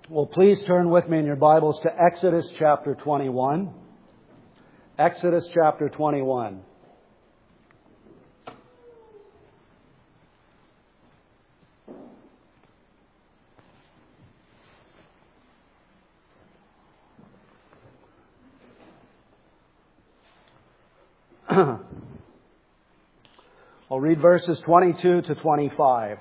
Well, please turn with me in your Bibles to Exodus chapter 21. Exodus chapter 21. I'll read verses 22 to 25.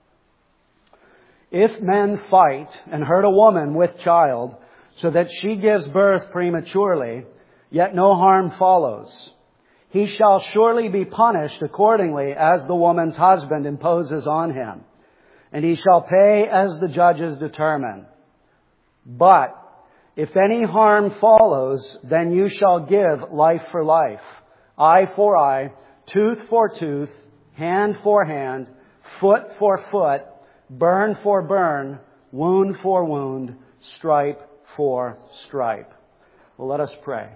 If men fight and hurt a woman with child, so that she gives birth prematurely, yet no harm follows, he shall surely be punished accordingly as the woman's husband imposes on him, and he shall pay as the judges determine. But if any harm follows, then you shall give life for life, eye for eye, tooth for tooth, hand for hand, foot for foot, burn for burn, wound for wound, stripe for stripe. Well, let us pray.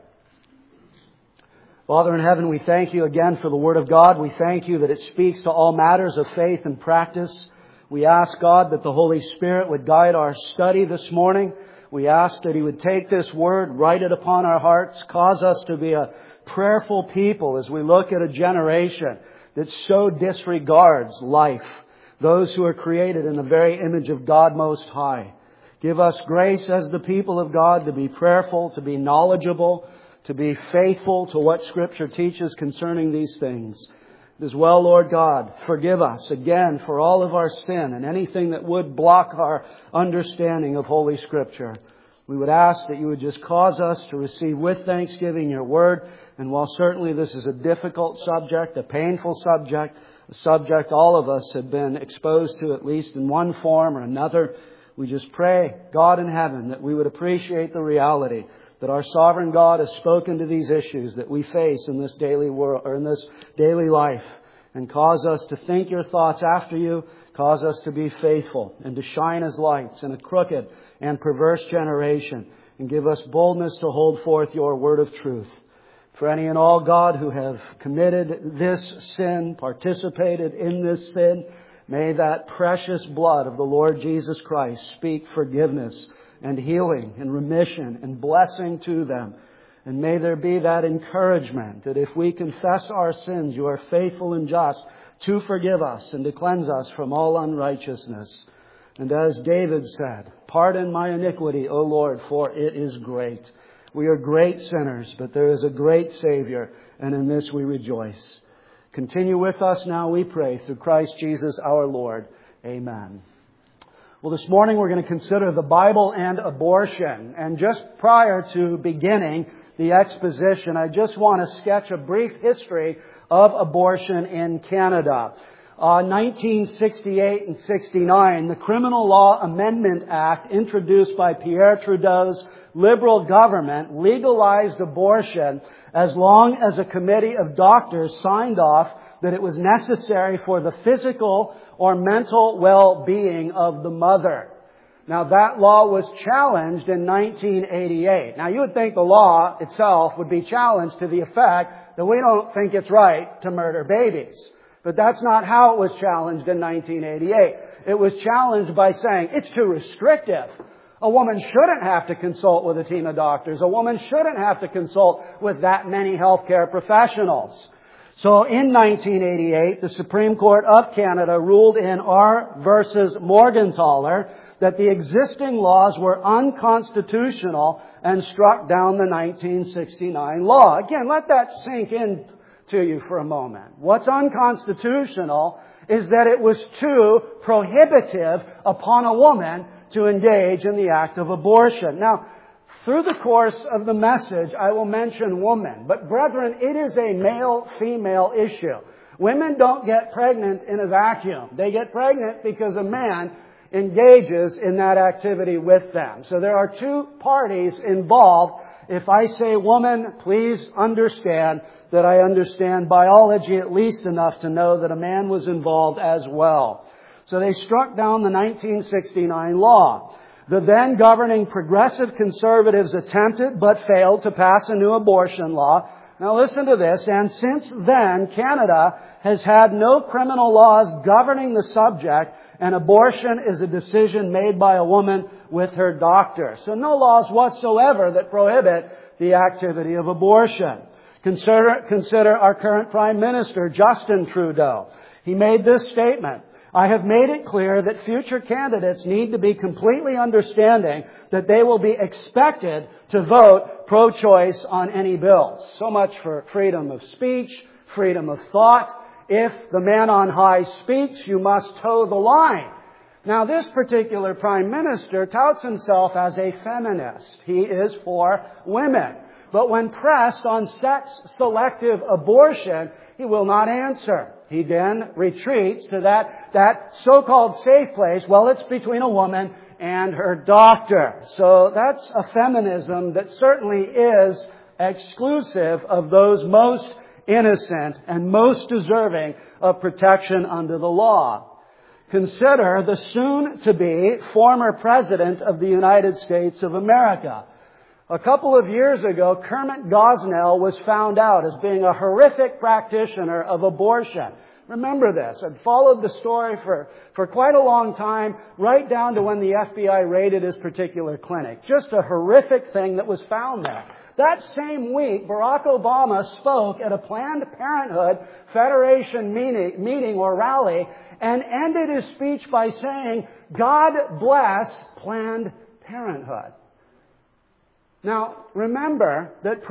Father in heaven, we thank you again for the Word of God. We thank you that it speaks to all matters of faith and practice. We ask, God, that the Holy Spirit would guide our study this morning. We ask that He would take this Word, write it upon our hearts, cause us to be a prayerful people as we look at a generation that so disregards life, those who are created in the very image of God Most High. Give us grace as the people of God to be prayerful, to be knowledgeable, to be faithful to what Scripture teaches concerning these things. As well, Lord God, forgive us again for all of our sin and anything that would block our understanding of Holy Scripture. We would ask that you would just cause us to receive with thanksgiving your Word. And while certainly this is a difficult subject, a painful subject, a subject all of us have been exposed to at least in one form or another, we just pray, God in heaven, that we would appreciate the reality that our sovereign God has spoken to these issues that we face in this daily world or in this daily life, and cause us to think your thoughts after you, cause us to be faithful and to shine as lights in a crooked and perverse generation, and give us boldness to hold forth your word of truth. For any and all, God, who have committed this sin, participated in this sin, may that precious blood of the Lord Jesus Christ speak forgiveness and healing and remission and blessing to them. And may there be that encouragement that if we confess our sins, you are faithful and just to forgive us and to cleanse us from all unrighteousness. And as David said, pardon my iniquity, O Lord, for it is great. We are great sinners, but there is a great Savior, and in this we rejoice. Continue with us now, we pray, through Christ Jesus our Lord. Amen. Well, this morning we're going to consider the Bible and abortion. And just prior to beginning the exposition, I just want to sketch a brief history of abortion in Canada. 1968 and 69, the Criminal Law Amendment Act, introduced by Pierre Trudeau's Liberal government, legalized abortion as long as a committee of doctors signed off that it was necessary for the physical or mental well-being of the mother. Now, that law was challenged in 1988. Now, you would think the law itself would be challenged to the effect that we don't think it's right to murder babies. But that's not how it was challenged in 1988. It was challenged by saying it's too restrictive. A woman shouldn't have to consult with a team of doctors. A woman shouldn't have to consult with that many healthcare professionals. So in 1988, the Supreme Court of Canada ruled in R versus Morgentaler that the existing laws were unconstitutional and struck down the 1969 law. Again, let that sink in to you for a moment. What's unconstitutional is that it was too prohibitive upon a woman to engage in the act of abortion. Now, through the course of the message, I will mention woman. But brethren, it is a male-female issue. Women don't get pregnant in a vacuum. They get pregnant because a man engages in that activity with them. So there are two parties involved. If I say woman, please understand that I understand biology at least enough to know that a man was involved as well. So they struck down the 1969 law. The then governing progressive conservatives attempted but failed to pass a new abortion law. Now listen to this. And since then, Canada has had no criminal laws governing the subject, and abortion is a decision made by a woman with her doctor. So no laws whatsoever that prohibit the activity of abortion. Consider our current Prime Minister, Justin Trudeau. He made this statement: "I have made it clear that future candidates need to be completely understanding that they will be expected to vote pro-choice on any bills." So much for freedom of speech, freedom of thought. If the man on high speaks, you must toe the line. Now, this particular Prime Minister touts himself as a feminist. He is for women. But when pressed on sex-selective abortion, he will not answer. He then retreats to that so-called safe place. Well, it's between a woman and her doctor. So that's a feminism that certainly is exclusive of those most innocent and most deserving of protection under the law. Consider the soon-to-be former President of the United States of America. A couple of years ago, Kermit Gosnell was found out as being a horrific practitioner of abortion. Remember this. I've followed the story for quite a long time, right down to when the FBI raided his particular clinic. Just a horrific thing that was found there. That same week, Barack Obama spoke at a Planned Parenthood Federation meeting or rally and ended his speech by saying, "God bless Planned Parenthood." Now, remember that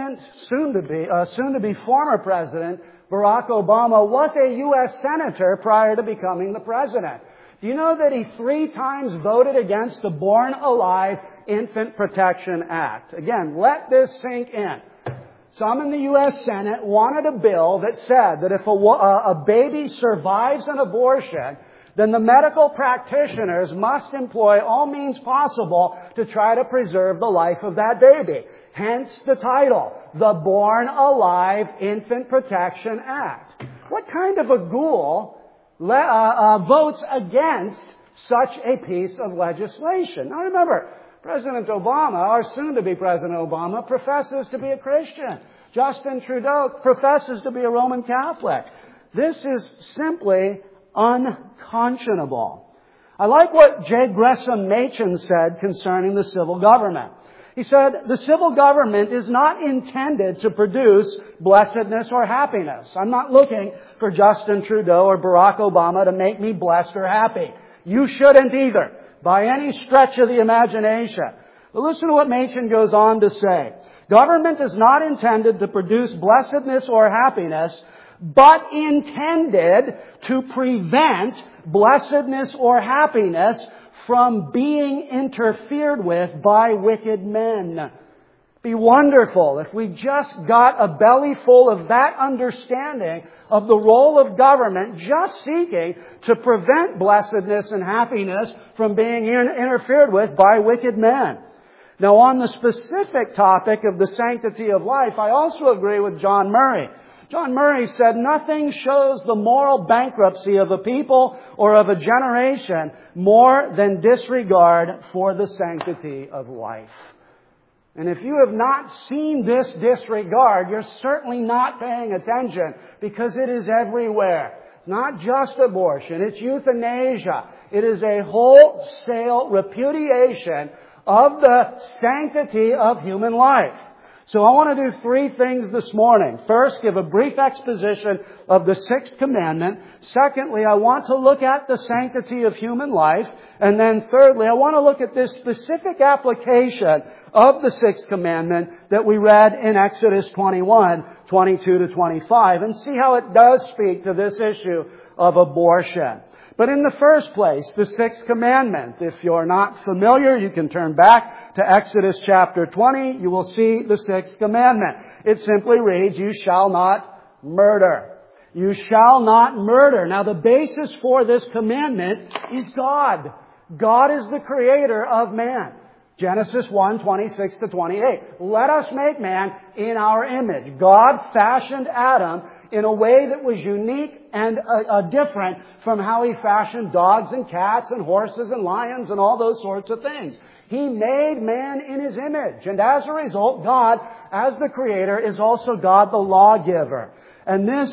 soon-to-be former President Barack Obama was a U.S. Senator prior to becoming the President. Do you know that he 3 times voted against the Born Alive Infant Protection Act? Again, let this sink in. Some in the U.S. Senate wanted a bill that said that if a baby survives an abortion, then the medical practitioners must employ all means possible to try to preserve the life of that baby. Hence the title, the Born Alive Infant Protection Act. What kind of a ghoul votes against such a piece of legislation? Now remember, President Obama, or soon-to-be President Obama, professes to be a Christian. Justin Trudeau professes to be a Roman Catholic. This is simply unconscionable. I like what J. Gresham Machen said concerning the civil government. He said, "The civil government is not intended to produce blessedness or happiness." I'm not looking for Justin Trudeau or Barack Obama to make me blessed or happy. You shouldn't either, by any stretch of the imagination. But listen to what Machen goes on to say. "Government is not intended to produce blessedness or happiness, but intended to prevent blessedness or happiness from being interfered with by wicked men." Be wonderful if we just got a belly full of that understanding of the role of government, just seeking to prevent blessedness and happiness from being interfered with by wicked men. Now, on the specific topic of the sanctity of life, I also agree with John Murray. John Murray said, "Nothing shows the moral bankruptcy of a people or of a generation more than disregard for the sanctity of life." And if you have not seen this disregard, you're certainly not paying attention, because it is everywhere. It's not just abortion, it's euthanasia. It is a wholesale repudiation of the sanctity of human life. So I want to do 3 things this morning. First, give a brief exposition of the 6th commandment. Secondly, I want to look at the sanctity of human life. And then thirdly, I want to look at this specific application of the 6th commandment that we read in Exodus 21, 22 to 25, and see how it does speak to this issue of abortion. But in the first place, the 6th commandment. If you're not familiar, you can turn back to Exodus chapter 20. You will see the 6th commandment. It simply reads, "You shall not murder." You shall not murder. Now, the basis for this commandment is God. God is the creator of man. Genesis 1, 26 to 28. Let us make man in our image. God fashioned Adam in a way that was unique and different from how He fashioned dogs and cats and horses and lions and all those sorts of things. He made man in His image. And as a result, God, as the Creator, is also God the lawgiver. And this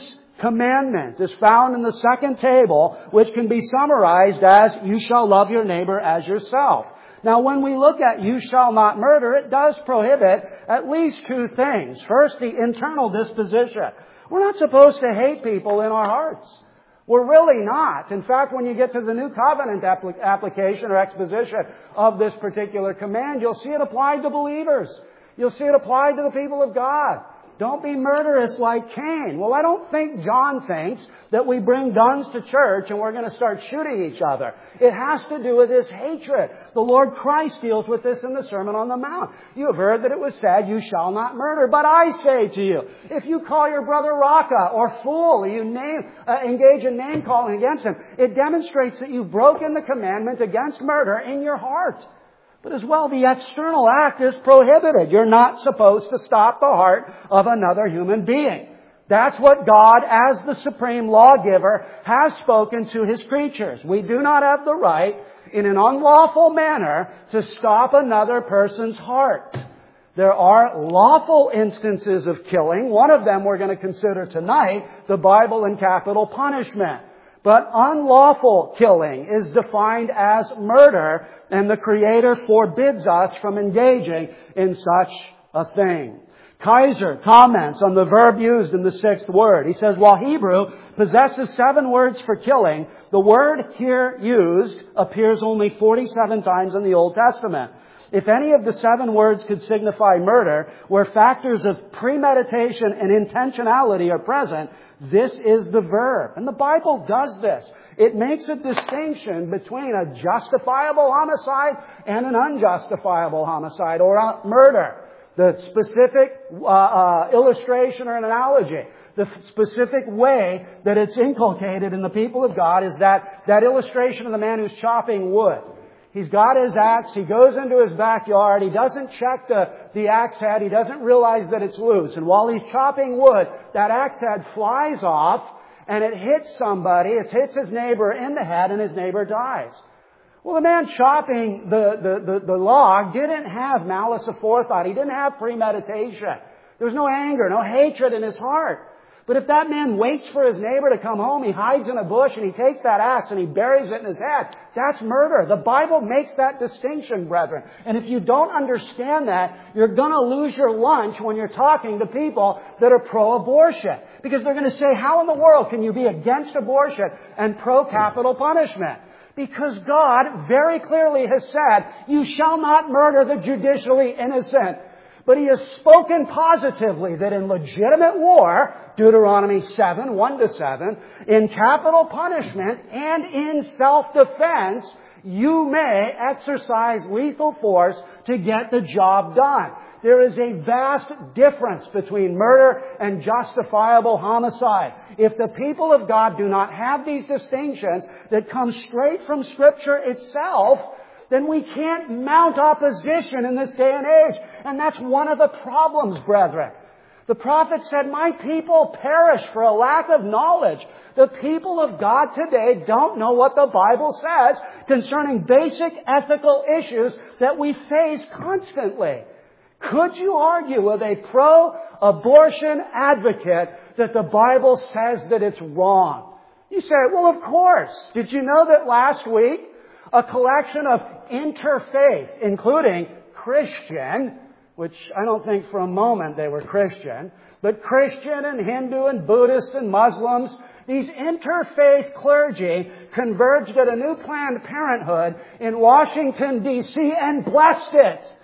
commandment is found in the second table, which can be summarized as, you shall love your neighbor as yourself. Now, when we look at you shall not murder, it does prohibit at least two things. First, the internal disposition. We're not supposed to hate people in our hearts. We're really not. In fact, when you get to the New Covenant application or exposition of this particular command, you'll see it applied to believers. You'll see it applied to the people of God. Don't be murderous like Cain. Well, I don't think John thinks that we bring guns to church and we're going to start shooting each other. It has to do with this hatred. The Lord Christ deals with this in the Sermon on the Mount. You have heard that it was said, you shall not murder. But I say to you, if you call your brother Raka or fool, you engage in name calling against him, it demonstrates that you've broken the commandment against murder in your heart. But as well, the external act is prohibited. You're not supposed to stop the heart of another human being. That's what God, as the supreme lawgiver, has spoken to His creatures. We do not have the right, in an unlawful manner, to stop another person's heart. There are lawful instances of killing. One of them we're going to consider tonight, the Bible in capital punishment. But unlawful killing is defined as murder, and the Creator forbids us from engaging in such a thing. Kaiser comments on the verb used in the sixth word. He says, while Hebrew possesses 7 words for killing, the word here used appears only 47 times in the Old Testament. If any of the 7 words could signify murder, where factors of premeditation and intentionality are present, this is the verb. And the Bible does this. It makes a distinction between a justifiable homicide and an unjustifiable homicide or a murder. The specific illustration or an analogy, the specific way that it's inculcated in the people of God is that illustration of the man who's chopping wood. He's got his axe. He goes into his backyard. He doesn't check the axe head. He doesn't realize that it's loose. And while he's chopping wood, that axe head flies off and it hits somebody. It hits his neighbor in the head and his neighbor dies. Well, the man chopping the log didn't have malice aforethought. He didn't have premeditation. There was no anger, no hatred in his heart. But if that man waits for his neighbor to come home, he hides in a bush and he takes that axe and he buries it in his head, that's murder. The Bible makes that distinction, brethren. And if you don't understand that, you're going to lose your lunch when you're talking to people that are pro-abortion. Because they're going to say, how in the world can you be against abortion and pro-capital punishment? Because God very clearly has said, you shall not murder the judicially innocent. But He has spoken positively that in legitimate war, Deuteronomy 7, 1-7, in capital punishment and in self-defense, you may exercise lethal force to get the job done. There is a vast difference between murder and justifiable homicide. If the people of God do not have these distinctions that come straight from Scripture itself, then we can't mount opposition in this day and age. And that's one of the problems, brethren. The prophet said, my people perish for a lack of knowledge. The people of God today don't know what the Bible says concerning basic ethical issues that we face constantly. Could you argue with a pro-abortion advocate that the Bible says that it's wrong? You say, well, of course. Did you know that last week a collection of interfaith, including Christian, which I don't think for a moment they were Christian, but Christian and Hindu and Buddhist and Muslims, these interfaith clergy converged at a new Planned Parenthood in Washington, D.C. and blessed it.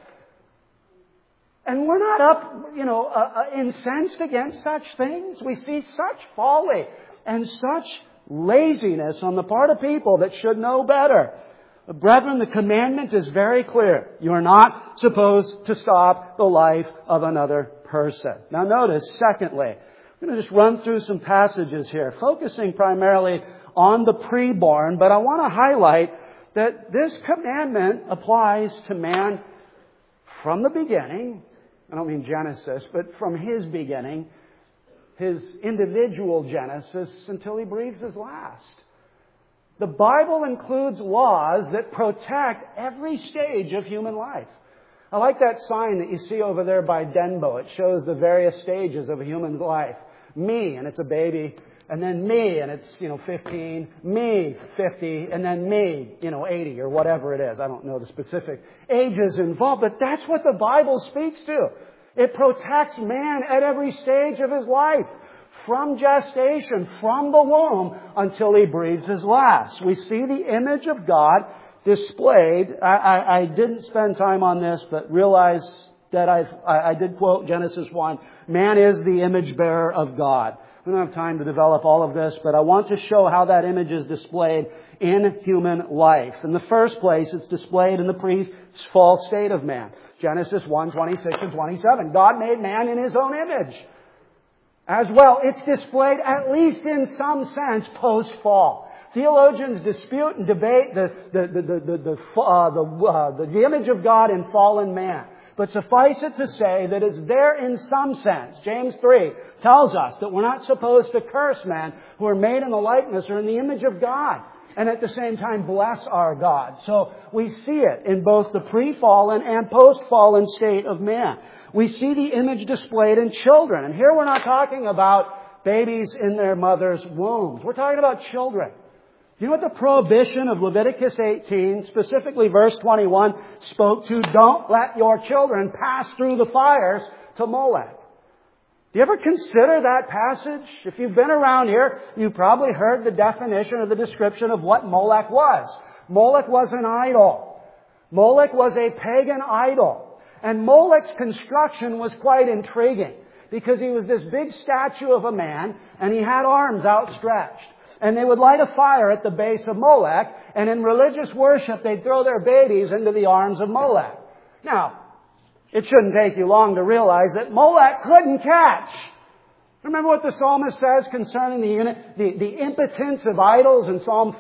And we're not incensed against such things. We see such folly and such laziness on the part of people that should know better. Brethren, the commandment is very clear. You are not supposed to stop the life of another person. Now notice, secondly, I'm going to just run through some passages here, focusing primarily on the preborn, but I want to highlight that this commandment applies to man from the beginning. I don't mean Genesis, but from his beginning, his individual Genesis, until he breathes his last. The Bible includes laws that protect every stage of human life. I like that sign that you see over there by Denbo. It shows the various stages of a human's life. Me, and it's a baby and then me, and it's, 15, me, 50, and then me, 80 or whatever it is. I don't know the specific ages involved, but that's what the Bible speaks to. It protects man at every stage of his life, from gestation, from the womb, until he breathes his last. We see the image of God displayed. I didn't spend time on this, but realize that I did quote Genesis 1. Man is the image bearer of God. We don't have time to develop all of this, but I want to show how that image is displayed in human life. In the first place, it's displayed in the pre-fall state of man. Genesis 1, 26 and 27. God made man in His own image. As well, it's displayed, at least in some sense, post-fall. Theologians dispute and debate the image of God in fallen man. But suffice it to say that it's there in some sense. James 3 tells us that we're not supposed to curse men who are made in the likeness or in the image of God, and at the same time bless our God. So we see it in both the pre-fallen and post-fallen state of man. We see the image displayed in children. And here we're not talking about babies in their mother's wombs. We're talking about children. You know what the prohibition of Leviticus 18, specifically verse 21, spoke to? Don't let your children pass through the fires to Molech. Do you ever consider that passage? If you've been around here, you've probably heard the definition or the description of what Molech was. Molech was an idol. Molech was a pagan idol. And Molech's construction was quite intriguing, because he was this big statue of a man, and he had arms outstretched. And they would light a fire at the base of Molech, and in religious worship they'd throw their babies into the arms of Molech. Now, it shouldn't take you long to realize that Molech couldn't catch. Remember what the psalmist says concerning the impotence of idols in Psalm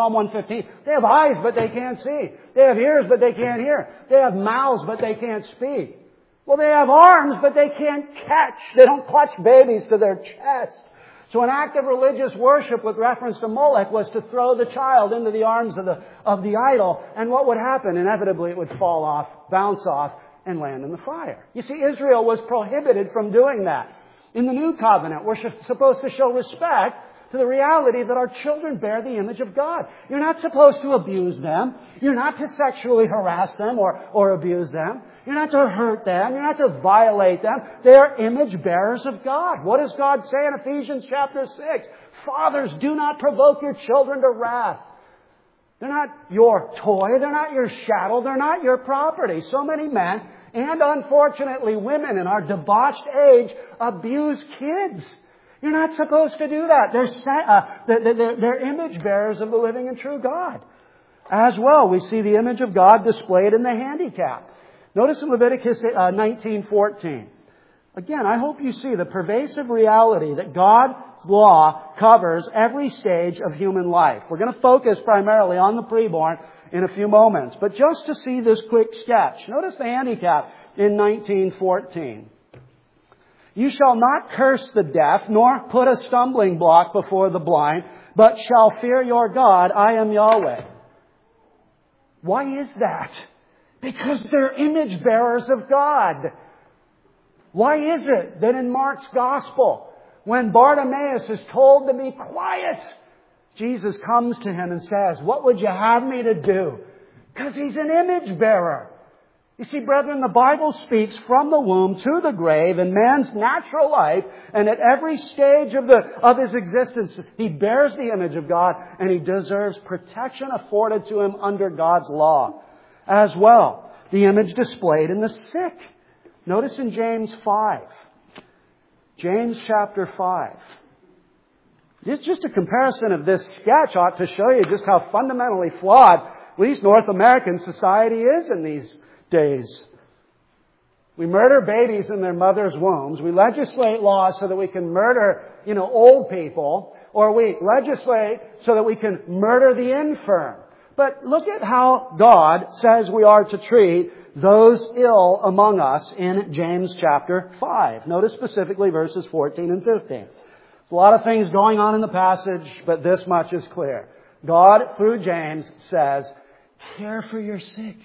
115? They have eyes, but they can't see. They have ears, but they can't hear. They have mouths, but they can't speak. Well, they have arms, but they can't catch. They don't clutch babies to their chest. So an act of religious worship with reference to Molech was to throw the child into the arms of the idol. And what would happen? Inevitably, it would fall off, bounce off, and land in the fire. You see, Israel was prohibited from doing that. In the New Covenant, we're supposed to show respect to the reality that our children bear the image of God. You're not supposed to abuse them. You're not to sexually harass them or abuse them. You're not to hurt them. You're not to violate them. They are image bearers of God. What does God say in Ephesians chapter 6? Fathers, do not provoke your children to wrath. They're not your toy. They're not your chattel. They're not your property. So many men, and unfortunately women in our debauched age, abuse kids. You're not supposed to do that. They're image bearers of the living and true God. As well, we see the image of God displayed in the handicap. Notice in Leviticus 19:14. Again, I hope you see the pervasive reality that God's law covers every stage of human life. We're going to focus primarily on the preborn in a few moments. But just to see this quick sketch, notice the handicap in 19:14. You shall not curse the deaf, nor put a stumbling block before the blind, but shall fear your God. I am Yahweh. Why is that? Because they're image bearers of God. Why is it that in Mark's Gospel, when Bartimaeus is told to be quiet, Jesus comes to him and says, what would you have me to do? Because he's an image bearer. You see, brethren, the Bible speaks from the womb to the grave in man's natural life, and at every stage of his existence, he bears the image of God, and he deserves protection afforded to him under God's law. As well, the image displayed in the sick. Notice in James 5. James chapter 5. It's just a comparison of this sketch ought to show you just how fundamentally flawed at least North American society is in these days. We murder babies in their mother's wombs. We legislate laws so that we can murder, old people. Or we legislate so that we can murder the infirm. But look at how God says we are to treat those ill among us in James chapter 5. Notice specifically verses 14 and 15. There's a lot of things going on in the passage, but this much is clear. God, through James, says, care for your sick.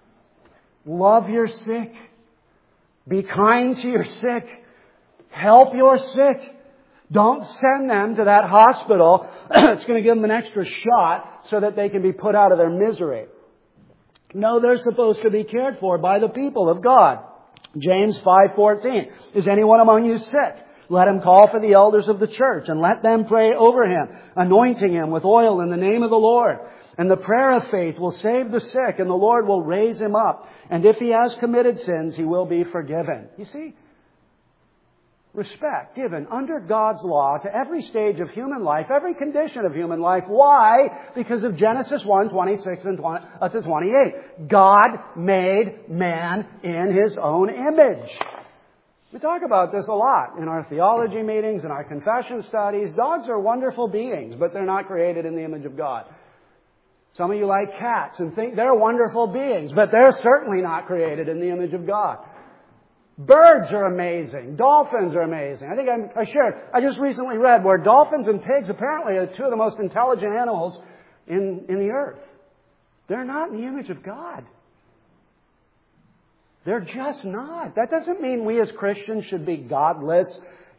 Love your sick. Be kind to your sick. Help your sick. Don't send them to that hospital. It's going to give them an extra shot so that they can be put out of their misery. No, they're supposed to be cared for by the people of God. James 5:14. Is anyone among you sick? Let him call for the elders of the church and let them pray over him, anointing him with oil in the name of the Lord. And the prayer of faith will save the sick, and the Lord will raise him up. And if he has committed sins, he will be forgiven. You see, respect given under God's law to every stage of human life, every condition of human life. Why? Because of Genesis 1:26 to 28. God made man in His own image. We talk about this a lot in our theology meetings, in our confession studies. Dogs are wonderful beings, but they're not created in the image of God. Some of you like cats and think they're wonderful beings, but they're certainly not created in the image of God. Birds are amazing. Dolphins are amazing. I think I shared. I just recently read where dolphins and pigs apparently are two of the most intelligent animals in the earth. They're not in the image of God. They're just not. That doesn't mean we as Christians should be godless,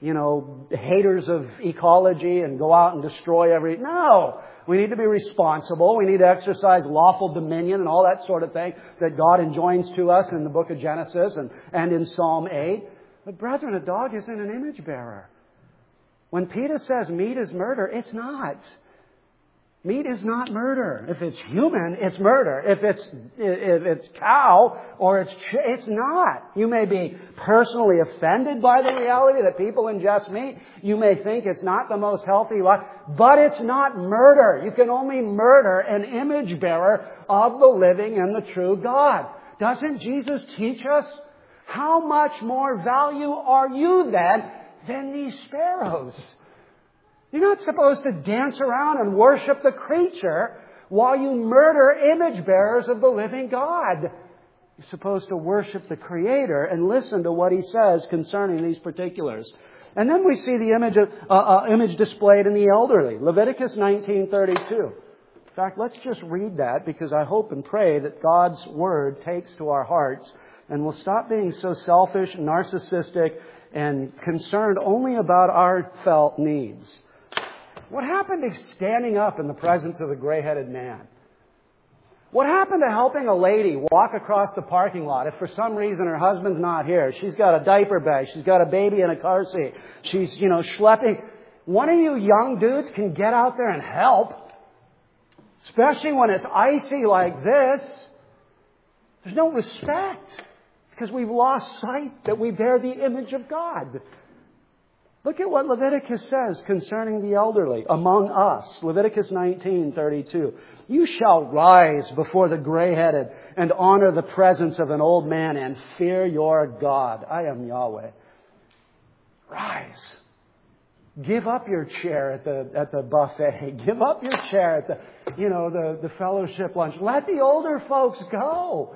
haters of ecology and go out and destroy No. We need to be responsible. We need to exercise lawful dominion and all that sort of thing that God enjoins to us in the book of Genesis and in Psalm 8. But brethren, a dog isn't an image bearer. When PETA says meat is murder, it's not. Meat is not murder. If it's human, it's murder. If it's cow or it's not. You may be personally offended by the reality that people ingest meat. You may think it's not the most healthy life, but it's not murder. You can only murder an image bearer of the living and the true God. Doesn't Jesus teach us? How much more value are you then than these sparrows? You're not supposed to dance around and worship the creature while you murder image bearers of the living God. You're supposed to worship the Creator and listen to what He says concerning these particulars. And then we see the image displayed in the elderly. Leviticus 19:32. In fact, let's just read that because I hope and pray that God's Word takes to our hearts and we'll stop being so selfish, narcissistic, and concerned only about our felt needs. What happened to standing up in the presence of a gray-headed man? What happened to helping a lady walk across the parking lot if for some reason her husband's not here? She's got a diaper bag. She's got a baby in a car seat. She's, schlepping. One of you young dudes can get out there and help. Especially when it's icy like this. There's no respect. Because we've lost sight that we bear the image of God. Look at what Leviticus says concerning the elderly among us. Leviticus 19:32. You shall rise before the gray-headed and honor the presence of an old man and fear your God. I am Yahweh. Rise. Give up your chair at the buffet. Give up your chair at the fellowship lunch. Let the older folks go.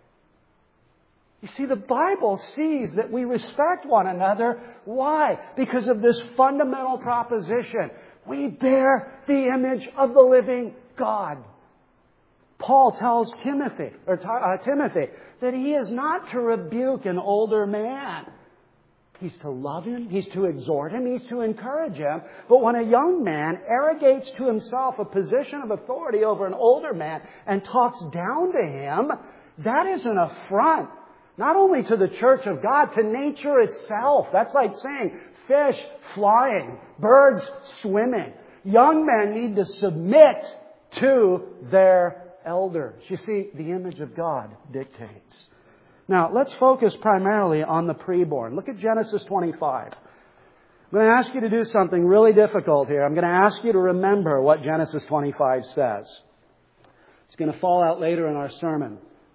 You see, the Bible sees that we respect one another. Why? Because of this fundamental proposition. We bear the image of the living God. Paul tells Timothy that he is not to rebuke an older man. He's to love him. He's to exhort him. He's to encourage him. But when a young man arrogates to himself a position of authority over an older man and talks down to him, that is an affront. Not only to the church of God, to nature itself. That's like saying fish flying, birds swimming. Young men need to submit to their elders. You see, the image of God dictates. Now, let's focus primarily on the preborn. Look at Genesis 25. I'm going to ask you to do something really difficult here. I'm going to ask you to remember what Genesis 25 says. It's going to fall out later in our sermon.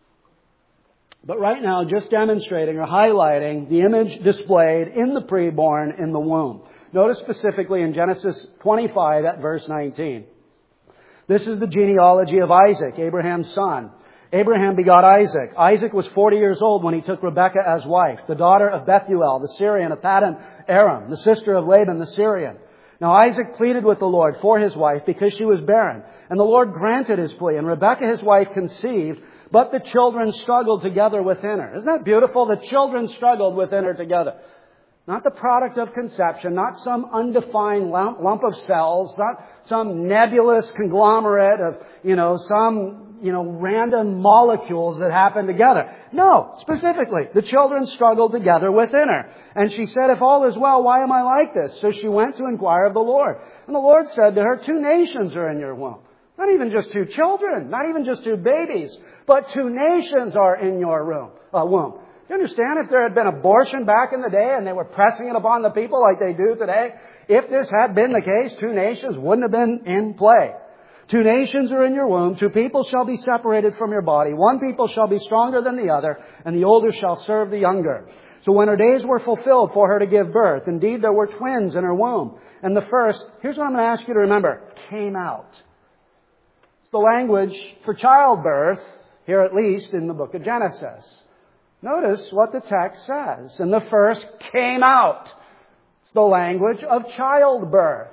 But right now, just demonstrating or highlighting the image displayed in the preborn in the womb. Notice specifically in Genesis 25 at verse 19. This is the genealogy of Isaac, Abraham's son. Abraham begot Isaac. Isaac was 40 years old when he took Rebekah as wife, the daughter of Bethuel, the Syrian of Paddan Aram, the sister of Laban, the Syrian. Now Isaac pleaded with the Lord for his wife because she was barren. And the Lord granted his plea. And Rebekah, his wife, conceived, but the children struggled together within her. Isn't that beautiful? The children struggled within her together. Not the product of conception, not some undefined lump of cells, not some nebulous conglomerate of, some random molecules that happen together. No, specifically, the children struggled together within her. And she said, if all is well, why am I like this? So she went to inquire of the Lord. And the Lord said to her, 2 nations are in your womb. Not even just 2 children, not even just 2 babies, but 2 nations are in your womb. Do you understand if there had been abortion back in the day and they were pressing it upon the people like they do today? If this had been the case, 2 nations wouldn't have been in play. 2 nations are in your womb. 2 people shall be separated from your body. 1 people shall be stronger than the other, and the older shall serve the younger. So when her days were fulfilled for her to give birth, indeed there were twins in her womb. And the first, here's what I'm going to ask you to remember, came out. It's the language for childbirth, here at least in the book of Genesis. Notice what the text says. And the first came out. It's the language of childbirth.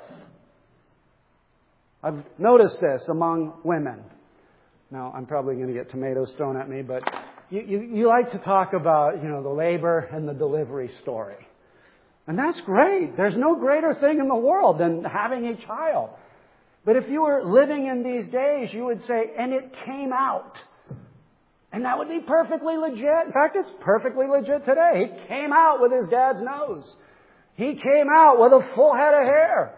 I've noticed this among women. Now, I'm probably going to get tomatoes thrown at me, but you like to talk about, the labor and the delivery story. And that's great. There's no greater thing in the world than having a child. But if you were living in these days, you would say, and it came out. And that would be perfectly legit. In fact, it's perfectly legit today. He came out with his dad's nose. He came out with a full head of hair.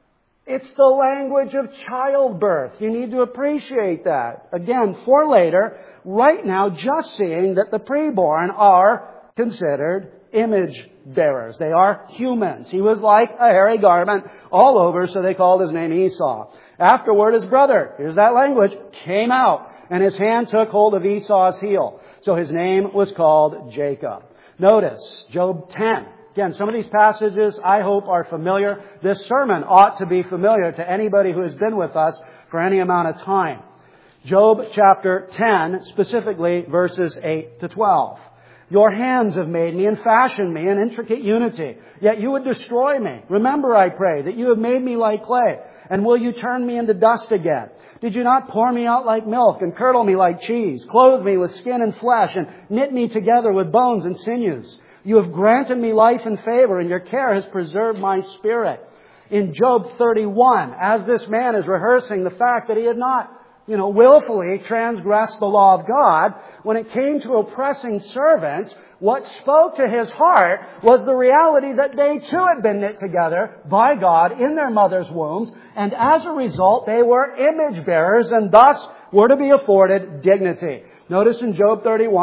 It's the language of childbirth. You need to appreciate that. Again, for later, right now, just seeing that the preborn are considered image bearers. They are humans. He was like a hairy garment all over, so they called his name Esau. Afterward, his brother, here's that language, came out, and his hand took hold of Esau's heel. So his name was called Jacob. Notice, Job 10. Again, some of these passages, I hope, are familiar. This sermon ought to be familiar to anybody who has been with us for any amount of time. Job chapter 10, specifically verses 8 to 12. Your hands have made me and fashioned me in intricate unity, yet you would destroy me. Remember, I pray, that you have made me like clay, and will you turn me into dust again? Did you not pour me out like milk and curdle me like cheese, clothe me with skin and flesh, and knit me together with bones and sinews? You have granted me life and favor, and your care has preserved my spirit. In Job 31, as this man is rehearsing the fact that he had not, willfully transgressed the law of God, when it came to oppressing servants, what spoke to his heart was the reality that they too had been knit together by God in their mother's wombs, and as a result, they were image bearers and thus were to be afforded dignity. Notice in Job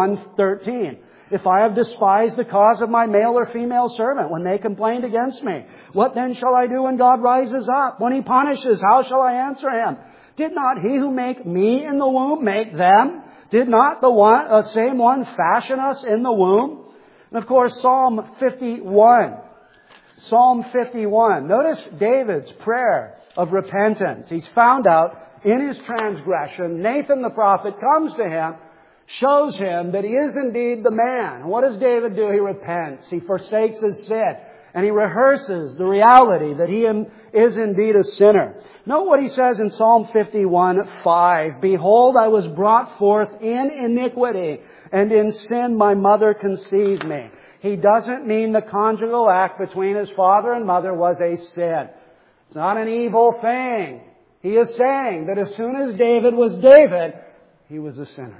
31:13. If I have despised the cause of my male or female servant when they complained against me, what then shall I do when God rises up? When He punishes, how shall I answer Him? Did not He who made me in the womb make them? Did not the same one fashion us in the womb? And of course, Psalm 51. Psalm 51. Notice David's prayer of repentance. He's found out in his transgression. Nathan the prophet comes to him, shows him that he is indeed the man. And what does David do? He repents. He forsakes his sin. And he rehearses the reality that he is indeed a sinner. Note what he says in Psalm 51:5. Behold, I was brought forth in iniquity, and in sin my mother conceived me. He doesn't mean the conjugal act between his father and mother was a sin. It's not an evil thing. He is saying that as soon as David was David, he was a sinner.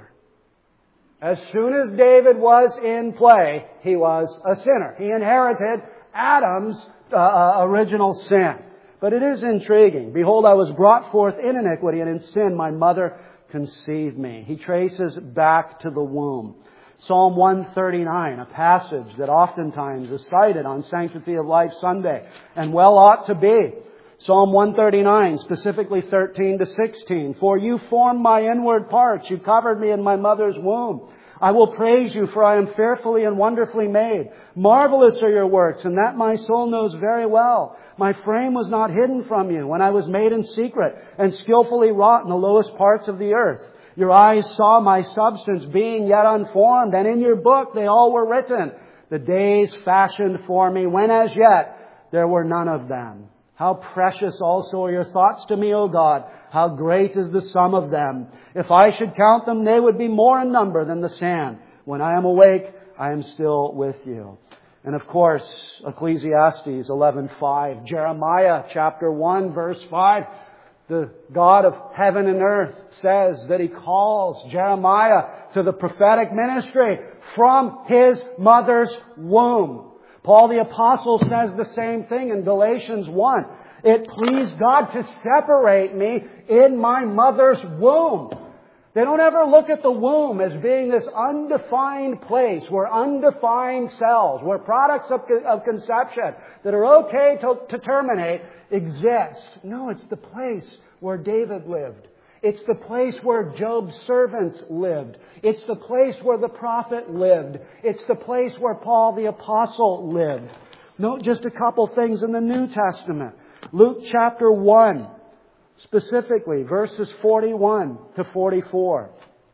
As soon as David was in play, he was a sinner. He inherited Adam's original sin. But it is intriguing. Behold, I was brought forth in iniquity, and in sin my mother conceived me. He traces back to the womb. Psalm 139, a passage that oftentimes is cited on Sanctity of Life Sunday, and well ought to be. Psalm 139, specifically 13 to 16. For you formed my inward parts. You covered me in my mother's womb. I will praise you, for I am fearfully and wonderfully made. Marvelous are your works, and that my soul knows very well. My frame was not hidden from you when I was made in secret and skillfully wrought in the lowest parts of the earth. Your eyes saw my substance being yet unformed, and in your book they all were written. The days fashioned for me, when as yet there were none of them. How precious also are your thoughts to me, O God. How great is the sum of them. If I should count them, they would be more in number than the sand. When I am awake, I am still with you. And of course, Ecclesiastes 11:5, Jeremiah chapter 1 verse 5, the God of heaven and earth says that He calls Jeremiah to the prophetic ministry from his mother's womb. Paul the Apostle says the same thing in Galatians 1. It pleased God to separate me in my mother's womb. They don't ever look at the womb as being this undefined place where undefined cells, where products of conception that are okay to terminate exist. No, it's the place where David lived. It's the place where Job's servants lived. It's the place where the prophet lived. It's the place where Paul the Apostle lived. Note just a couple things in the New Testament. Luke chapter 1. Specifically, verses 41 to 44.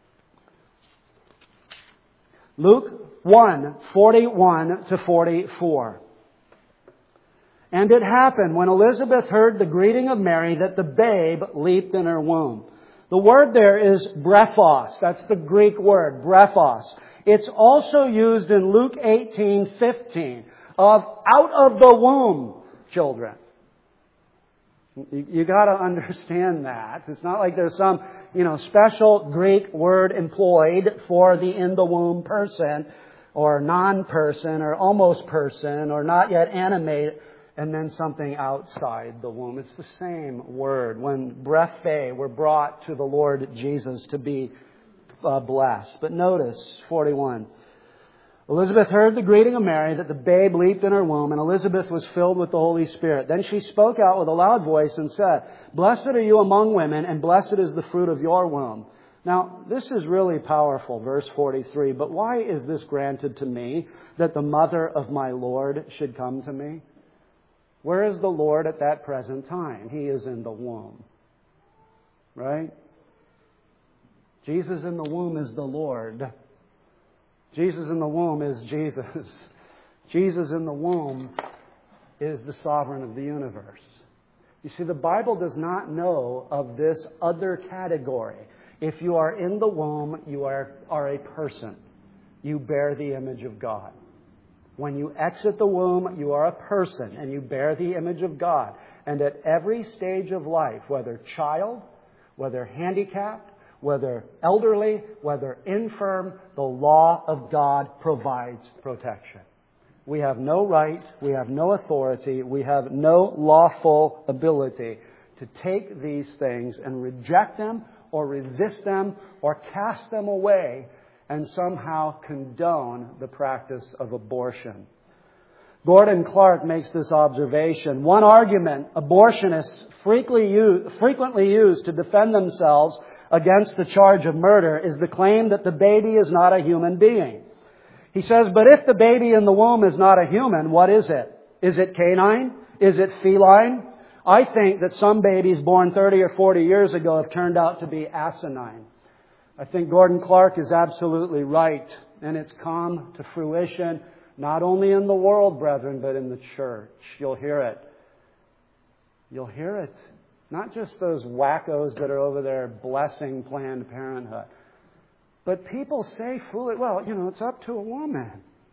Luke 1, 41 to 44. And it happened when Elizabeth heard the greeting of Mary that the babe leaped in her womb. The word there is brephos. That's the Greek word, brephos. It's also used in Luke 18:15 of out of the womb children. You got to understand that. It's not like there's some, special Greek word employed for the in the womb person or non-person or almost person or not yet animated and then something outside the womb. It's the same word. When brephe were brought to the Lord Jesus to be blessed. But notice 41. Elizabeth heard the greeting of Mary that the babe leaped in her womb, and Elizabeth was filled with the Holy Spirit. Then she spoke out with a loud voice and said, "Blessed are you among women, and blessed is the fruit of your womb." Now, this is really powerful, verse 43. But why is this granted to me, that the mother of my Lord should come to me? Where is the Lord at that present time? He is in the womb. Right? Jesus in the womb is the Lord. Jesus in the womb is Jesus. Jesus in the womb is the sovereign of the universe. You see, the Bible does not know of this other category. If you are in the womb, you are a person. You bear the image of God. When you exit the womb, you are a person and you bear the image of God. And at every stage of life, whether child, whether handicapped, whether elderly, whether infirm, the law of God provides protection. We have no right, we have no authority, we have no lawful ability to take these things and reject them or resist them or cast them away and somehow condone the practice of abortion. Gordon Clark makes this observation. One argument abortionists frequently use to defend themselves against the charge of murder is the claim that the baby is not a human being. He says, but if the baby in the womb is not a human, what is it? Is it canine? Is it feline? I think that some babies born 30 or 40 years ago have turned out to be asinine. I think Gordon Clark is absolutely right. And it's come to fruition not only in the world, brethren, but in the church. You'll hear it. You'll hear it. Not just those wackos that are over there blessing Planned Parenthood. But people say foolish, it's up to a woman.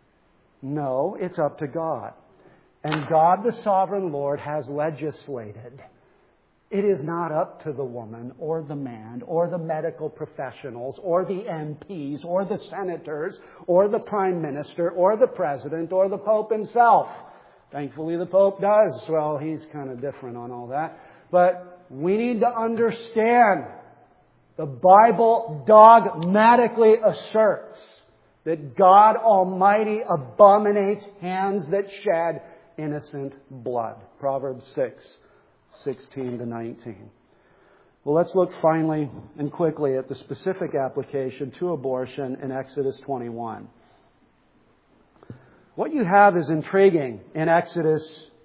No, it's up to God. And God, the sovereign Lord, has legislated. It is not up to the woman or the man or the medical professionals or the MPs or the senators or the prime minister or the president or the Pope himself. Thankfully, the Pope does. Well, he's kind of different on all that. But we need to understand the Bible dogmatically asserts that God Almighty abominates hands that shed innocent blood. Proverbs 6:16-19. Well, let's look finally and quickly at the specific application to abortion in Exodus 21. What you have is intriguing in Exodus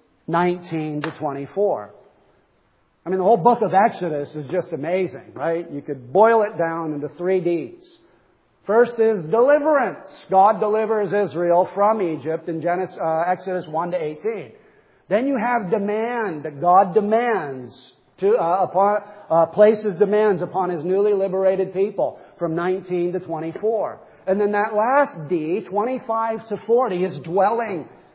19-24. I mean, the whole book of Exodus is just amazing, right? You could boil it down into 3 Ds. First is deliverance. God delivers Israel from Egypt in Exodus 1-18. Then you have demand, that God demands places demands upon His newly liberated people from 19-24. And then that last D, 25-40, is dwelling.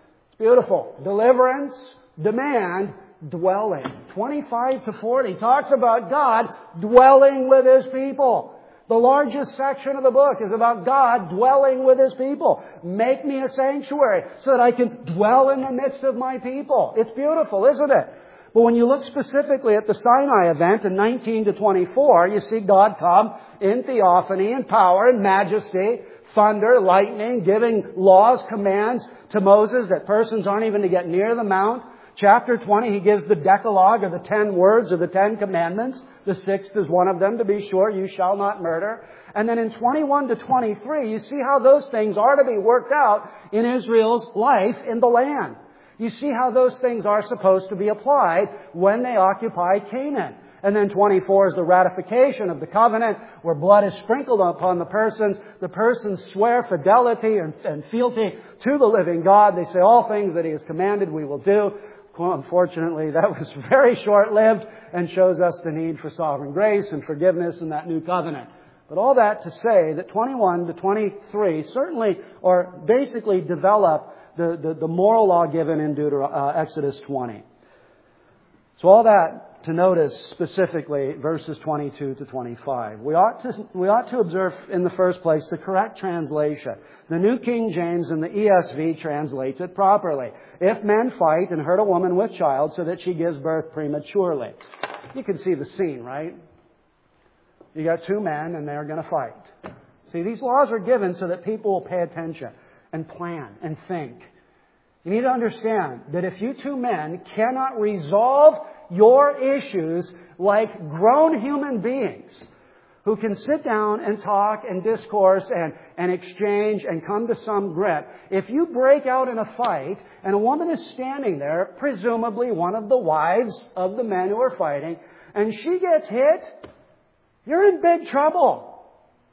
Beautiful. Deliverance, demand, dwelling. 25 to 40 talks about God dwelling with His people. The largest section of the book is about God dwelling with His people. Make me a sanctuary so that I can dwell in the midst of my people. It's beautiful, isn't it? But when you look specifically at the Sinai event in 19 to 24, you see God come in theophany and power and majesty, thunder, lightning, giving laws, commands to Moses that persons aren't even to get near the mount. Chapter 20, He gives the Decalogue, or the 10 words of the 10 commandments. The 6th is one of them, to be sure, you shall not murder. And then in 21 to 23, you see how those things are to be worked out in Israel's life in the land. You see how those things are supposed to be applied when they occupy Canaan. And then 24 is the ratification of the covenant, where blood is sprinkled upon the persons. The persons swear fidelity and fealty to the living God. They say, all things that He has commanded we will do. Unfortunately, that was very short-lived and shows us the need for sovereign grace and forgiveness in that new covenant. But all that to say that 21 to 23 certainly, or basically develop the moral law given in Exodus 20. So all that to notice specifically verses 22 to 25. We ought to observe in the first place the correct translation. The New King James and the ESV translates it properly. If men fight and hurt a woman with child so that she gives birth prematurely. You can see the scene, right? You got two men and they're going to fight. See, these laws are given so that people will pay attention and plan and think. You need to understand that if you two men cannot resolve your issues like grown human beings who can sit down and talk and discourse and exchange and come to some grit, if you break out in a fight and a woman is standing there, presumably one of the wives of the men who are fighting, and she gets hit, you're in big trouble.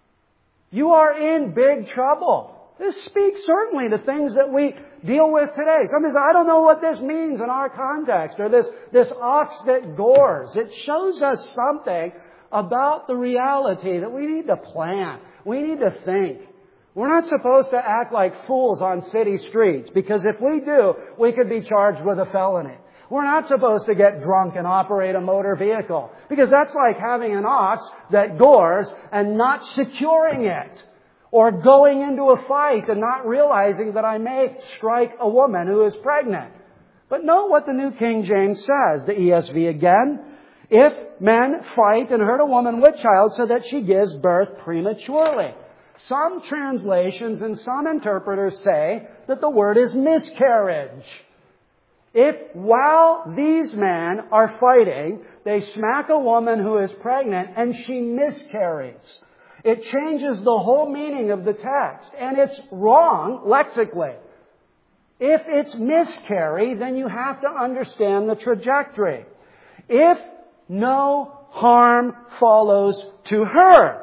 You are in big trouble. This speaks certainly to things that we deal with today. Somebody says, I don't know what this means in our context, or this ox that gores. It shows us something about the reality that we need to plan. We need to think. We're not supposed to act like fools on city streets, because if we do, we could be charged with a felony. We're not supposed to get drunk and operate a motor vehicle, because that's like having an ox that gores and not securing it. Or going into a fight and not realizing that I may strike a woman who is pregnant. But note what the New King James says, the ESV again. If men fight and hurt a woman with child so that she gives birth prematurely. Some translations and some interpreters say that the word is miscarriage. If while these men are fighting, they smack a woman who is pregnant and she miscarries, it changes the whole meaning of the text. And it's wrong lexically. If it's miscarry, then you have to understand the trajectory. If no harm follows to her.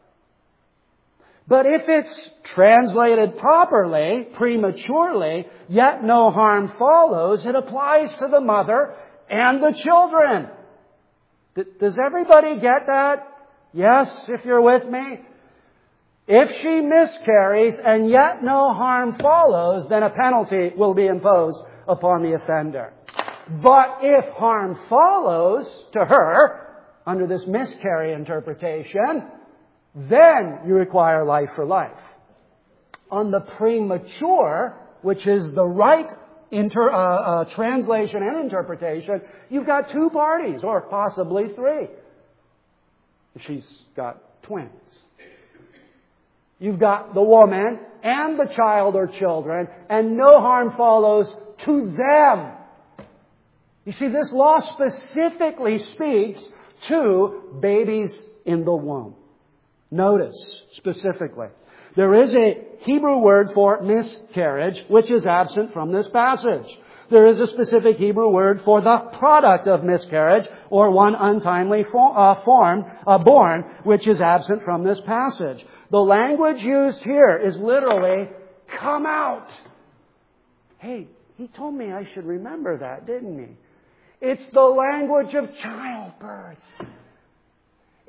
But if it's translated properly, prematurely, yet no harm follows, it applies to the mother and the children. Does everybody get that? Yes, if you're with me. If she miscarries and yet no harm follows, then a penalty will be imposed upon the offender. But if harm follows to her, under this miscarry interpretation, then you require life for life. On the premature, which is the right translation and interpretation, you've got two parties, or possibly three. She's got twins. You've got the woman and the child or children, and no harm follows to them. You see, this law specifically speaks to babies in the womb. Notice specifically. There is a Hebrew word for miscarriage, which is absent from this passage. There is a specific Hebrew word for the product of miscarriage, or one untimely born, which is absent from this passage. The language used here is literally, come out. Hey, he told me I should remember that, didn't he? It's the language of childbirth.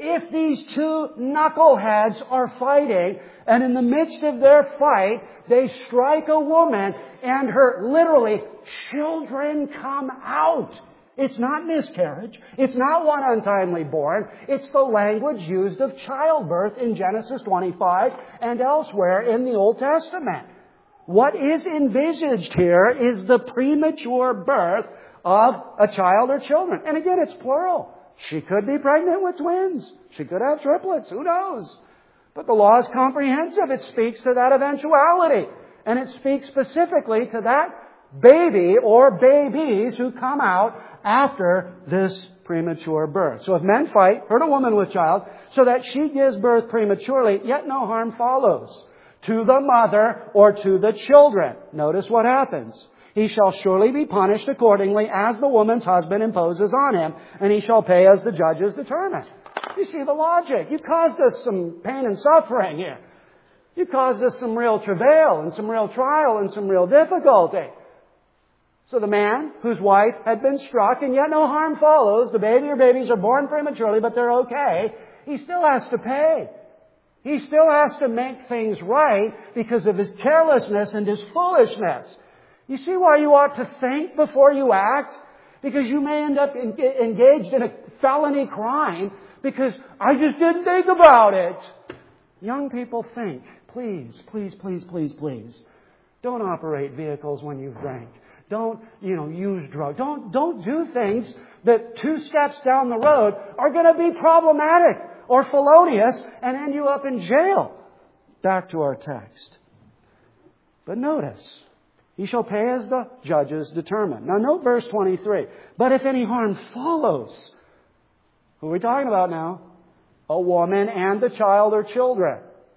If these two knuckleheads are fighting, and in the midst of their fight, they strike a woman, and her, literally, children come out. It's not miscarriage. It's not one untimely born. It's the language used of childbirth in Genesis 25 and elsewhere in the Old Testament. What is envisaged here is the premature birth of a child or children. And again, it's plural. She could be pregnant with twins. She could have triplets. Who knows? But the law is comprehensive. It speaks to that eventuality. And it speaks specifically to that baby or babies who come out after this premature birth. So if men fight, hurt a woman with child, so that she gives birth prematurely, yet no harm follows to the mother or to the children. Notice what happens. He shall surely be punished accordingly as the woman's husband imposes on him, and he shall pay as the judges determine. You see the logic. You caused us some pain and suffering here. You caused us some real travail and some real trial and some real difficulty. So the man whose wife had been struck, and yet no harm follows, the baby or babies are born prematurely, but they're okay, he still has to pay. He still has to make things right because of his carelessness and his foolishness. You see why you ought to think before you act? Because you may end up engaged in a felony crime because I just didn't think about it. Young people, think. Please, please, please, please, please. Don't operate vehicles when you've drank. Don't, use drugs. Don't do things that 2 steps down the road are going to be problematic or felonious and end you up in jail. Back to our text. But notice, he shall pay as the judges determine. Now note verse 23. But if any harm follows, who are we talking about now? A woman and the child or children.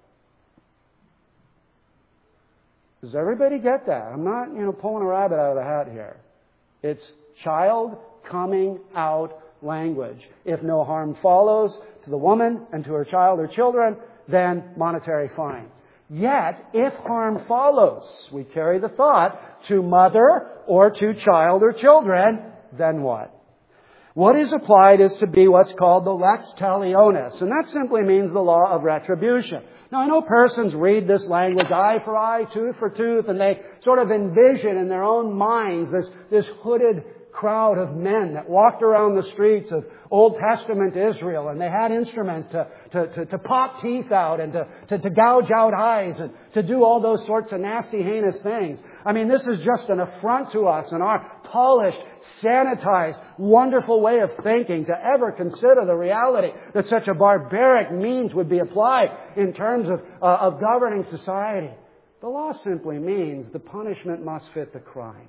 Does everybody get that? I'm not, pulling a rabbit out of the hat here. It's child coming out language. If no harm follows to the woman and to her child or children, then monetary fine. Yet, if harm follows, we carry the thought, to mother or to child or children, then what? What is applied is to be what's called the lex talionis, and that simply means the law of retribution. Now, I know persons read this language, eye for eye, tooth for tooth, and they sort of envision in their own minds this hooded crowd of men that walked around the streets of Old Testament Israel, and they had instruments to pop teeth out and to gouge out eyes and to do all those sorts of nasty, heinous things. I mean, this is just an affront to us and our polished, sanitized, wonderful way of thinking to ever consider the reality that such a barbaric means would be applied in terms of governing society. The law simply means the punishment must fit the crime.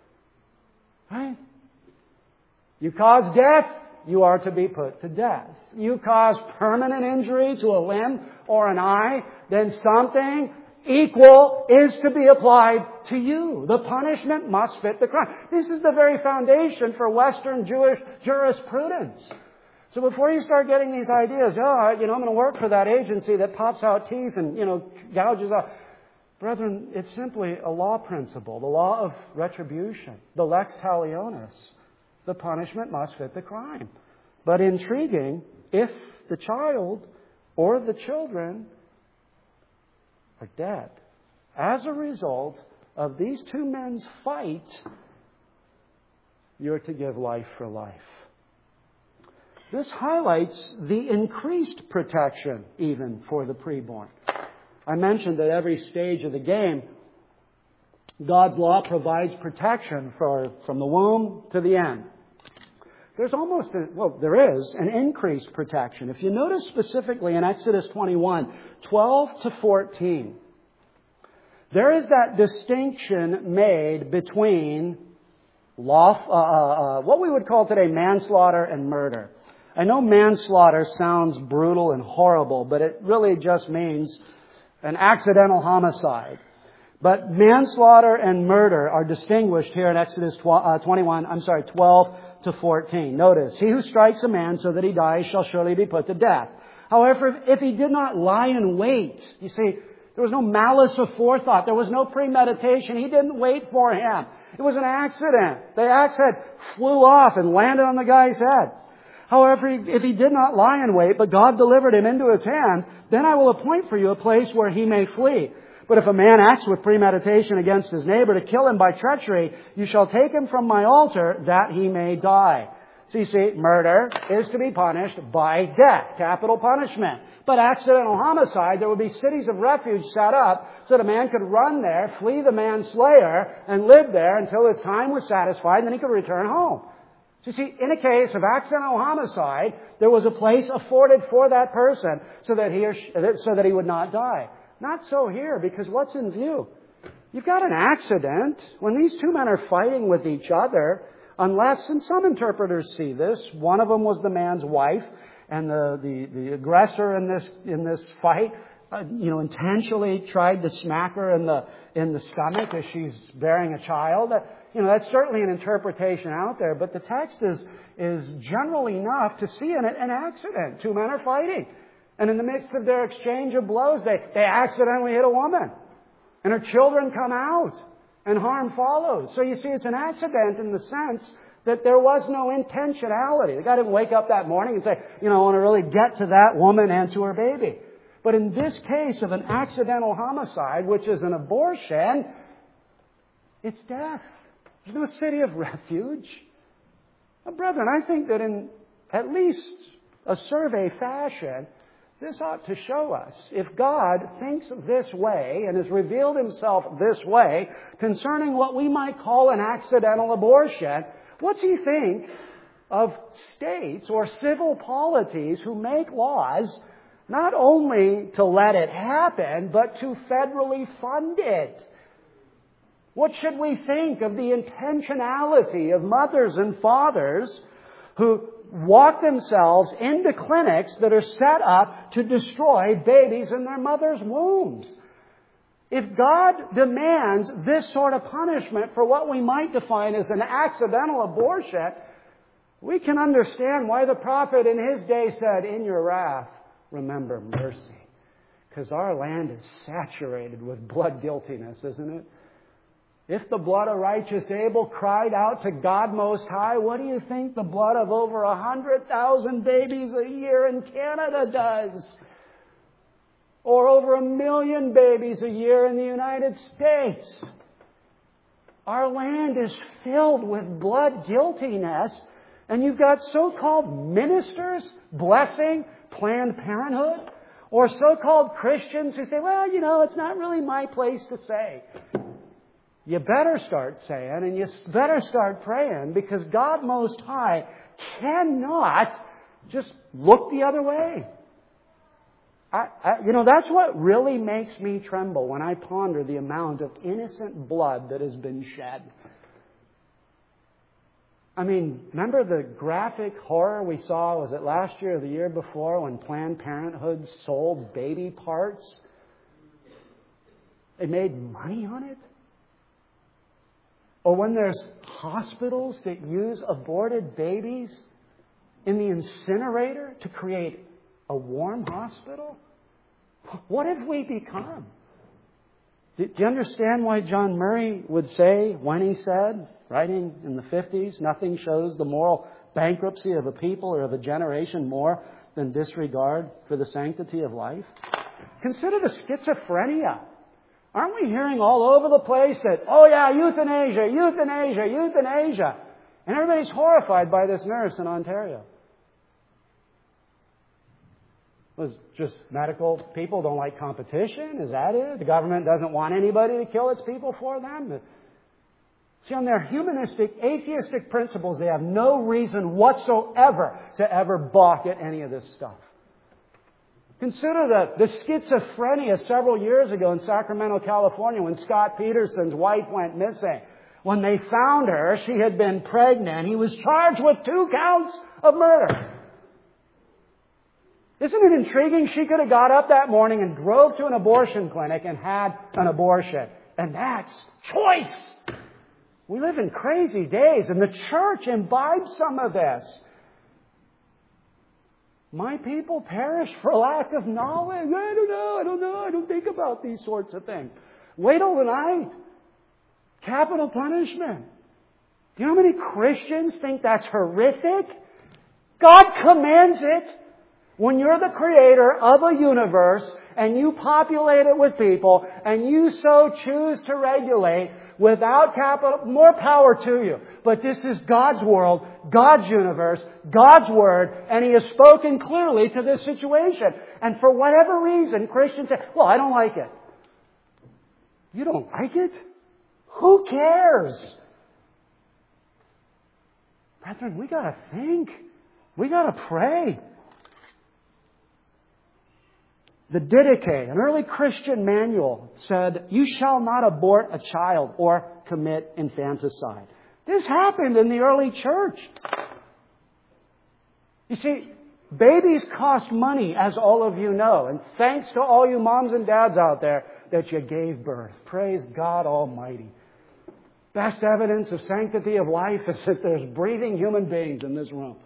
Right? You cause death, you are to be put to death. You cause permanent injury to a limb or an eye, then something equal is to be applied to you. The punishment must fit the crime. This is the very foundation for Western Jewish jurisprudence. So before you start getting these ideas, I'm going to work for that agency that pops out teeth and, gouges out. Brethren, it's simply a law principle, the law of retribution, the lex talionis. The punishment must fit the crime. But intriguing, if the child or the children are dead as a result of these two men's fight, you're to give life for life. This highlights the increased protection even for the preborn. I mentioned that every stage of the game, God's law provides protection from the womb to the end. There is an increased protection. If you notice specifically in Exodus 21, 12 to 14, there is that distinction made between what we would call today manslaughter and murder. I know manslaughter sounds brutal and horrible, but it really just means an accidental homicide. But manslaughter and murder are distinguished here in Exodus 12 to 14. Notice, he who strikes a man so that he dies shall surely be put to death. However, if he did not lie in wait, you see, there was no malice aforethought. There was no premeditation. He didn't wait for him. It was an accident. The axe head flew off and landed on the guy's head. However, if he did not lie in wait, but God delivered him into his hand, then I will appoint for you a place where he may flee. But if a man acts with premeditation against his neighbor to kill him by treachery, you shall take him from my altar that he may die. So you see, murder is to be punished by death, capital punishment. But accidental homicide, there would be cities of refuge set up so that a man could run there, flee the manslayer, and live there until his time was satisfied, and then he could return home. So you see, in a case of accidental homicide, there was a place afforded for that person so that he would not die. Not so here, because what's in view? You've got an accident. When these two men are fighting with each other, unless, and some interpreters see this, one of them was the man's wife, and the aggressor in this fight, intentionally tried to smack her in the stomach as she's bearing a child. That's certainly an interpretation out there, but the text is general enough to see in it an accident. Two men are fighting. And in the midst of their exchange of blows, they accidentally hit a woman. And her children come out. And harm follows. So you see, it's an accident in the sense that there was no intentionality. The guy didn't wake up that morning and say, I want to really get to that woman and to her baby. But in this case of an accidental homicide, which is an abortion, it's death. There's no city of refuge. Now, brethren, I think that in at least a survey fashion, this ought to show us, if God thinks this way and has revealed himself this way concerning what we might call an accidental abortion, what's he think of states or civil polities who make laws not only to let it happen, but to federally fund it? What should we think of the intentionality of mothers and fathers who walk themselves into clinics that are set up to destroy babies in their mother's wombs? If God demands this sort of punishment for what we might define as an accidental abortion, we can understand why the prophet in his day said, "In your wrath, remember mercy." Because our land is saturated with blood guiltiness, isn't it? If the blood of righteous Abel cried out to God Most High, what do you think the blood of over 100,000 babies a year in Canada does? Or over 1 million babies a year in the United States? Our land is filled with blood guiltiness, and you've got so-called ministers blessing Planned Parenthood, or so-called Christians who say, well, it's not really my place to say. You better start saying, and you better start praying, because God Most High cannot just look the other way. That's what really makes me tremble when I ponder the amount of innocent blood that has been shed. Remember the graphic horror we saw, was it last year or the year before, when Planned Parenthood sold baby parts? They made money on it. Or when there's hospitals that use aborted babies in the incinerator to create a warm hospital? What have we become? Do you understand why John Murray would say, when he said, writing in the 50s, nothing shows the moral bankruptcy of a people or of a generation more than disregard for the sanctity of life? Consider the schizophrenia. Aren't we hearing all over the place that, euthanasia, euthanasia, euthanasia? And everybody's horrified by this nurse in Ontario. Was just medical people don't like competition? Is that it? The government doesn't want anybody to kill its people for them? See, on their humanistic, atheistic principles, they have no reason whatsoever to ever balk at any of this stuff. Consider the schizophrenia several years ago in Sacramento, California, when Scott Peterson's wife went missing. When they found her, she had been pregnant. He was charged with 2 counts of murder. Isn't it intriguing? She could have got up that morning and drove to an abortion clinic and had an abortion. And that's choice. We live in crazy days, and the church imbibes some of this. My people perish for lack of knowledge. I don't know. I don't think about these sorts of things. Wait till tonight. Capital punishment. Do you know how many Christians think that's horrific? God commands it. When you're the creator of a universe and you populate it with people and you so choose to regulate without capital, more power to you. But this is God's world, God's universe, God's Word, and He has spoken clearly to this situation. And for whatever reason, Christians say, well, I don't like it. You don't like it? Who cares? Brethren, we gotta think. We gotta pray. The Didache, an early Christian manual, said, you shall not abort a child or commit infanticide. This happened in the early church. You see, babies cost money, as all of you know. And thanks to all you moms and dads out there that you gave birth. Praise God Almighty. Best evidence of sanctity of life is that there's breathing human beings in this room.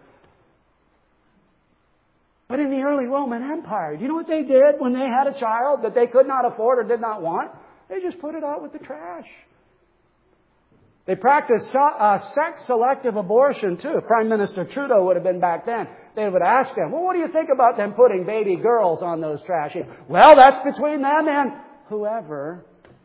But in the early Roman Empire, do you know what they did when they had a child that they could not afford or did not want? They just put it out with the trash. They practiced sex-selective abortion too. Prime Minister Trudeau would have been back then. They would ask them, well, what do you think about them putting baby girls on those trash heaps? Well, that's between them and whoever.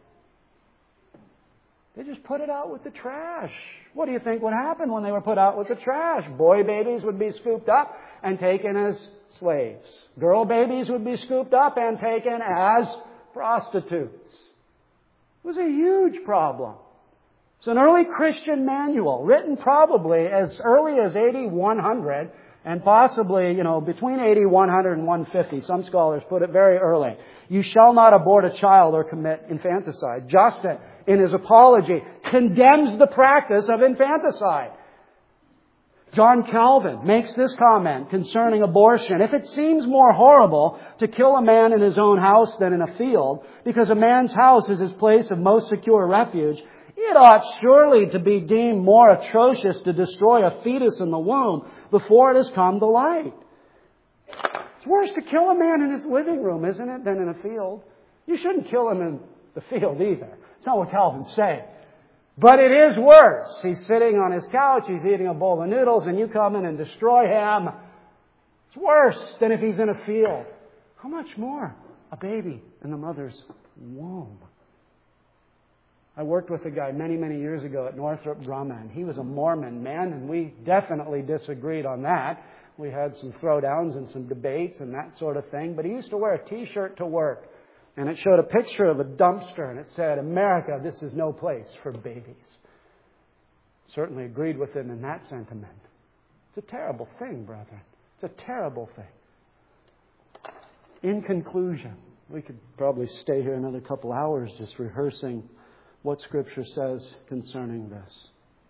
They just put it out with the trash. What do you think would happen when they were put out with the trash? Boy babies would be scooped up and taken as slaves. Girl babies would be scooped up and taken as prostitutes. It was a huge problem. It's an early Christian manual, written probably as early as AD 100 and possibly, between AD 100 and 150. Some scholars put it very early. You shall not abort a child or commit infanticide. Justin, in his apology, condemns the practice of infanticide. John Calvin makes this comment concerning abortion. If it seems more horrible to kill a man in his own house than in a field, because a man's house is his place of most secure refuge, it ought surely to be deemed more atrocious to destroy a fetus in the womb before it has come to light. It's worse to kill a man in his living room, isn't it, than in a field? You shouldn't kill him in the field either. It's not what Calvin's saying. But it is worse. He's sitting on his couch, he's eating a bowl of noodles, and you come in and destroy him. It's worse than if he's in a field. How much more a baby in the mother's womb? I worked with a guy many, many years ago at Northrop Grumman. He was a Mormon man, and we definitely disagreed on that. We had some throwdowns and some debates and that sort of thing. But he used to wear a T-shirt to work. And it showed a picture of a dumpster, and it said, America, this is no place for babies. Certainly agreed with him in that sentiment. It's a terrible thing, brethren. It's a terrible thing. In conclusion, we could probably stay here another couple hours just rehearsing what Scripture says concerning this.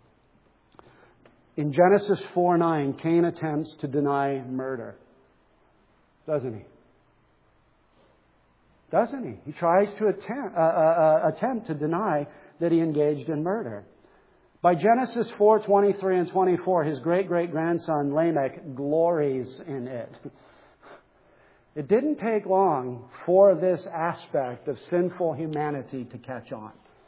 In Genesis 4:9, Cain attempts to deny murder. Doesn't he? Doesn't he? He tries to attempt to deny that he engaged in murder. By Genesis 4:23 and 24, his great-great-grandson Lamech glories in it. It didn't take long for this aspect of sinful humanity to catch on.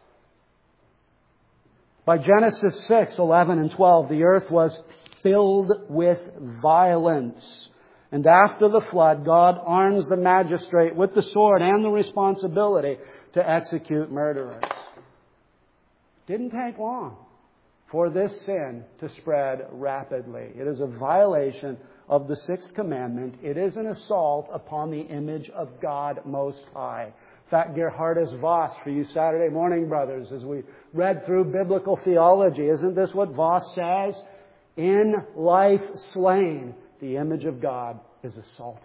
By Genesis 6:11 and 12, the earth was filled with violence. And after the flood, God arms the magistrate with the sword and the responsibility to execute murderers. Didn't take long for this sin to spread rapidly. It is a violation of the sixth commandment. It is an assault upon the image of God Most High. In fact, Gerhardus Voss, for you Saturday morning brothers, as we read through biblical theology, isn't this what Voss says? In life slain, the image of God is assaulted.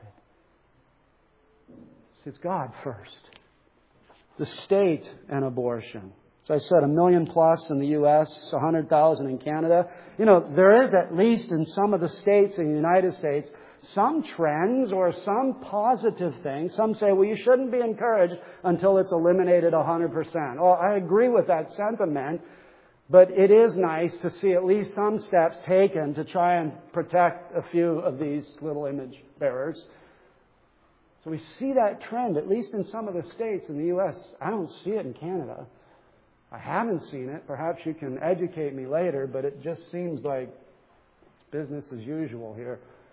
It's God first. The state and abortion. As I said, 1 million plus in the U.S., 100,000 in Canada. There is at least in some of the states in the United States some trends or some positive things. Some say, well, you shouldn't be encouraged until it's eliminated 100%. Oh, I agree with that sentiment. But it is nice to see at least some steps taken to try and protect a few of these little image bearers. So we see that trend, at least in some of the states in the U.S. I don't see it in Canada. I haven't seen it. Perhaps you can educate me later, but it just seems like it's business as usual here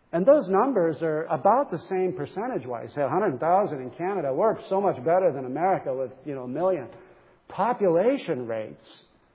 And those numbers are about the same percentage-wise. Say 100,000 in Canada works so much better than America with, 1 million. Population rates,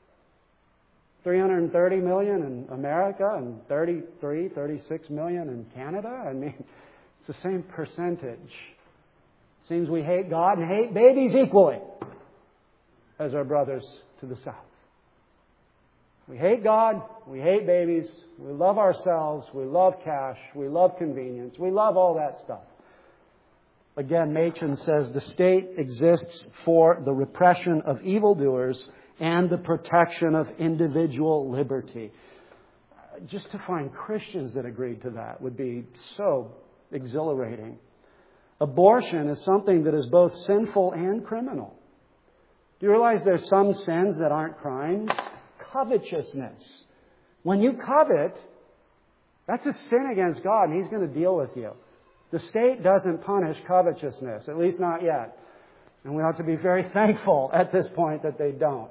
330 million in America and 36 million in Canada. I mean, it's the same percentage. Seems we hate God and hate babies equally as our brothers to the south. We hate God, we hate babies, we love ourselves, we love cash, we love convenience, we love all that stuff. Again, Machen says the state exists for the repression of evildoers and the protection of individual liberty. Just to find Christians that agreed to that would be so exhilarating. Abortion is something that is both sinful and criminal. Do you realize there's some sins that aren't crimes? Covetousness. When you covet, that's a sin against God, and He's going to deal with you. The state doesn't punish covetousness, at least not yet. And we ought to be very thankful at this point that they don't.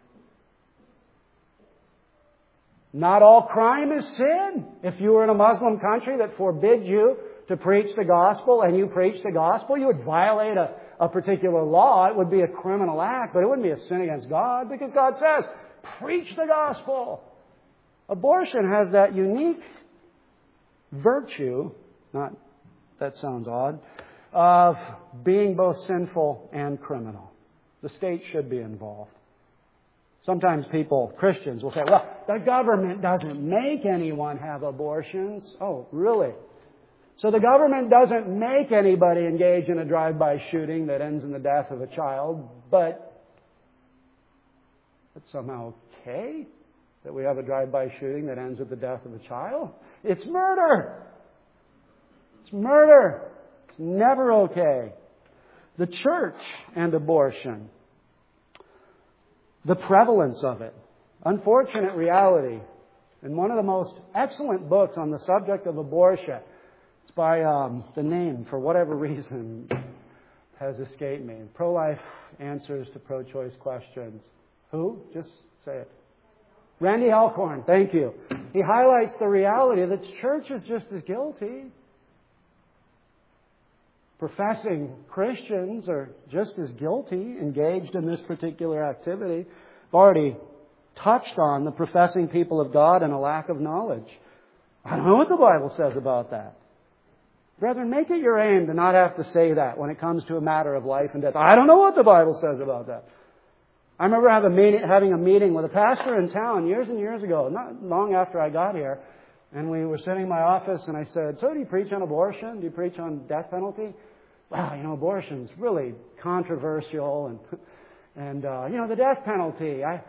Not all crime is sin. If you were in a Muslim country that forbids you to preach the gospel and you preach the gospel, you would violate a particular law. It would be a criminal act, but it wouldn't be a sin against God because God says, preach the gospel. Abortion has that unique virtue, that sounds odd, of being both sinful and criminal. The state should be involved. Sometimes Christians will say, well, the government doesn't make anyone have abortions. Oh, really? So the government doesn't make anybody engage in a drive-by shooting that ends in the death of a child, but it's somehow okay that we have a drive-by shooting that ends with the death of a child? It's murder. It's murder. It's never okay. The church and abortion. The prevalence of it. Unfortunate reality. In one of the most excellent books on the subject of abortion, it's by the name, for whatever reason, has escaped me. Pro-Life Answers to Pro-Choice Questions. Who? Just say it. Randy Alcorn, thank you. He highlights the reality that the church is just as guilty. Professing Christians are just as guilty, engaged in this particular activity. I've already touched on the professing people of God and a lack of knowledge. I don't know what the Bible says about that. Brethren, make it your aim to not have to say that when it comes to a matter of life and death. I don't know what the Bible says about that. I remember having a meeting with a pastor in town years and years ago, not long after I got here. And we were sitting in my office and I said, so do you preach on abortion? Do you preach on death penalty? Well, abortion's really controversial and the death penalty. I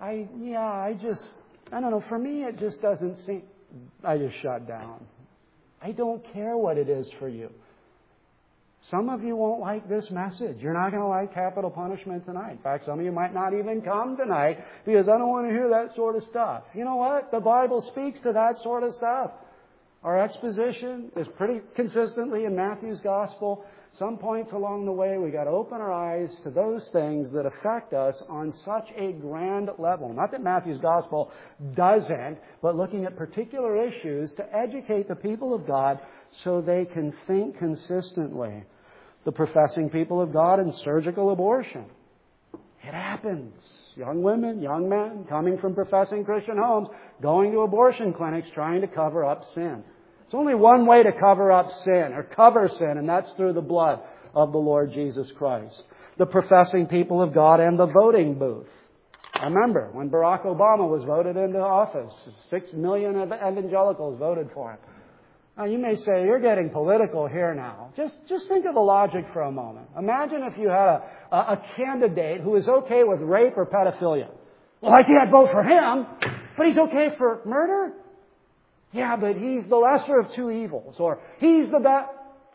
don't know. For me, it just doesn't seem. I just shut down. I don't care what it is for you. Some of you won't like this message. You're not going to like capital punishment tonight. In fact, some of you might not even come tonight because I don't want to hear that sort of stuff. You know what? The Bible speaks to that sort of stuff. Our exposition is pretty consistently in Matthew's Gospel. Some points along the way, we got to open our eyes to those things that affect us on such a grand level. Not that Matthew's Gospel doesn't, but looking at particular issues to educate the people of God so they can think consistently. The professing people of God and surgical abortion. It happens. Young women, young men coming from professing Christian homes, going to abortion clinics trying to cover up sin. It's only one way to cover up sin, or cover sin, and that's through the blood of the Lord Jesus Christ. The professing people of God and the voting booth. I remember when Barack Obama was voted into office, 6 million evangelicals voted for him. Now, you may say, you're getting political here now. Just think of the logic for a moment. Imagine if you had a candidate who is okay with rape or pedophilia. Well, I can't vote for him, but he's okay for murder? Yeah, but he's the lesser of two evils, or he's the best.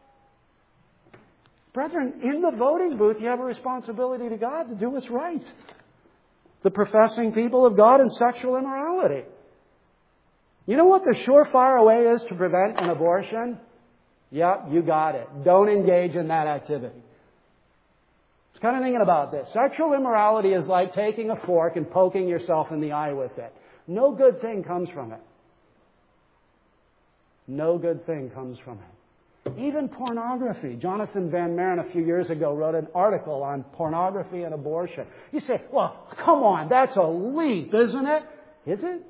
Brethren, in the voting booth, you have a responsibility to God to do what's right. The professing people of God and sexual immorality. You know what the surefire way is to prevent an abortion? Yep, you got it. Don't engage in that activity. I was kind of thinking about this. Sexual immorality is like taking a fork and poking yourself in the eye with it. No good thing comes from it. No good thing comes from it. Even pornography. Jonathan Van Maren a few years ago wrote an article on pornography and abortion. You say, well, come on, that's a leap, isn't it? Is it?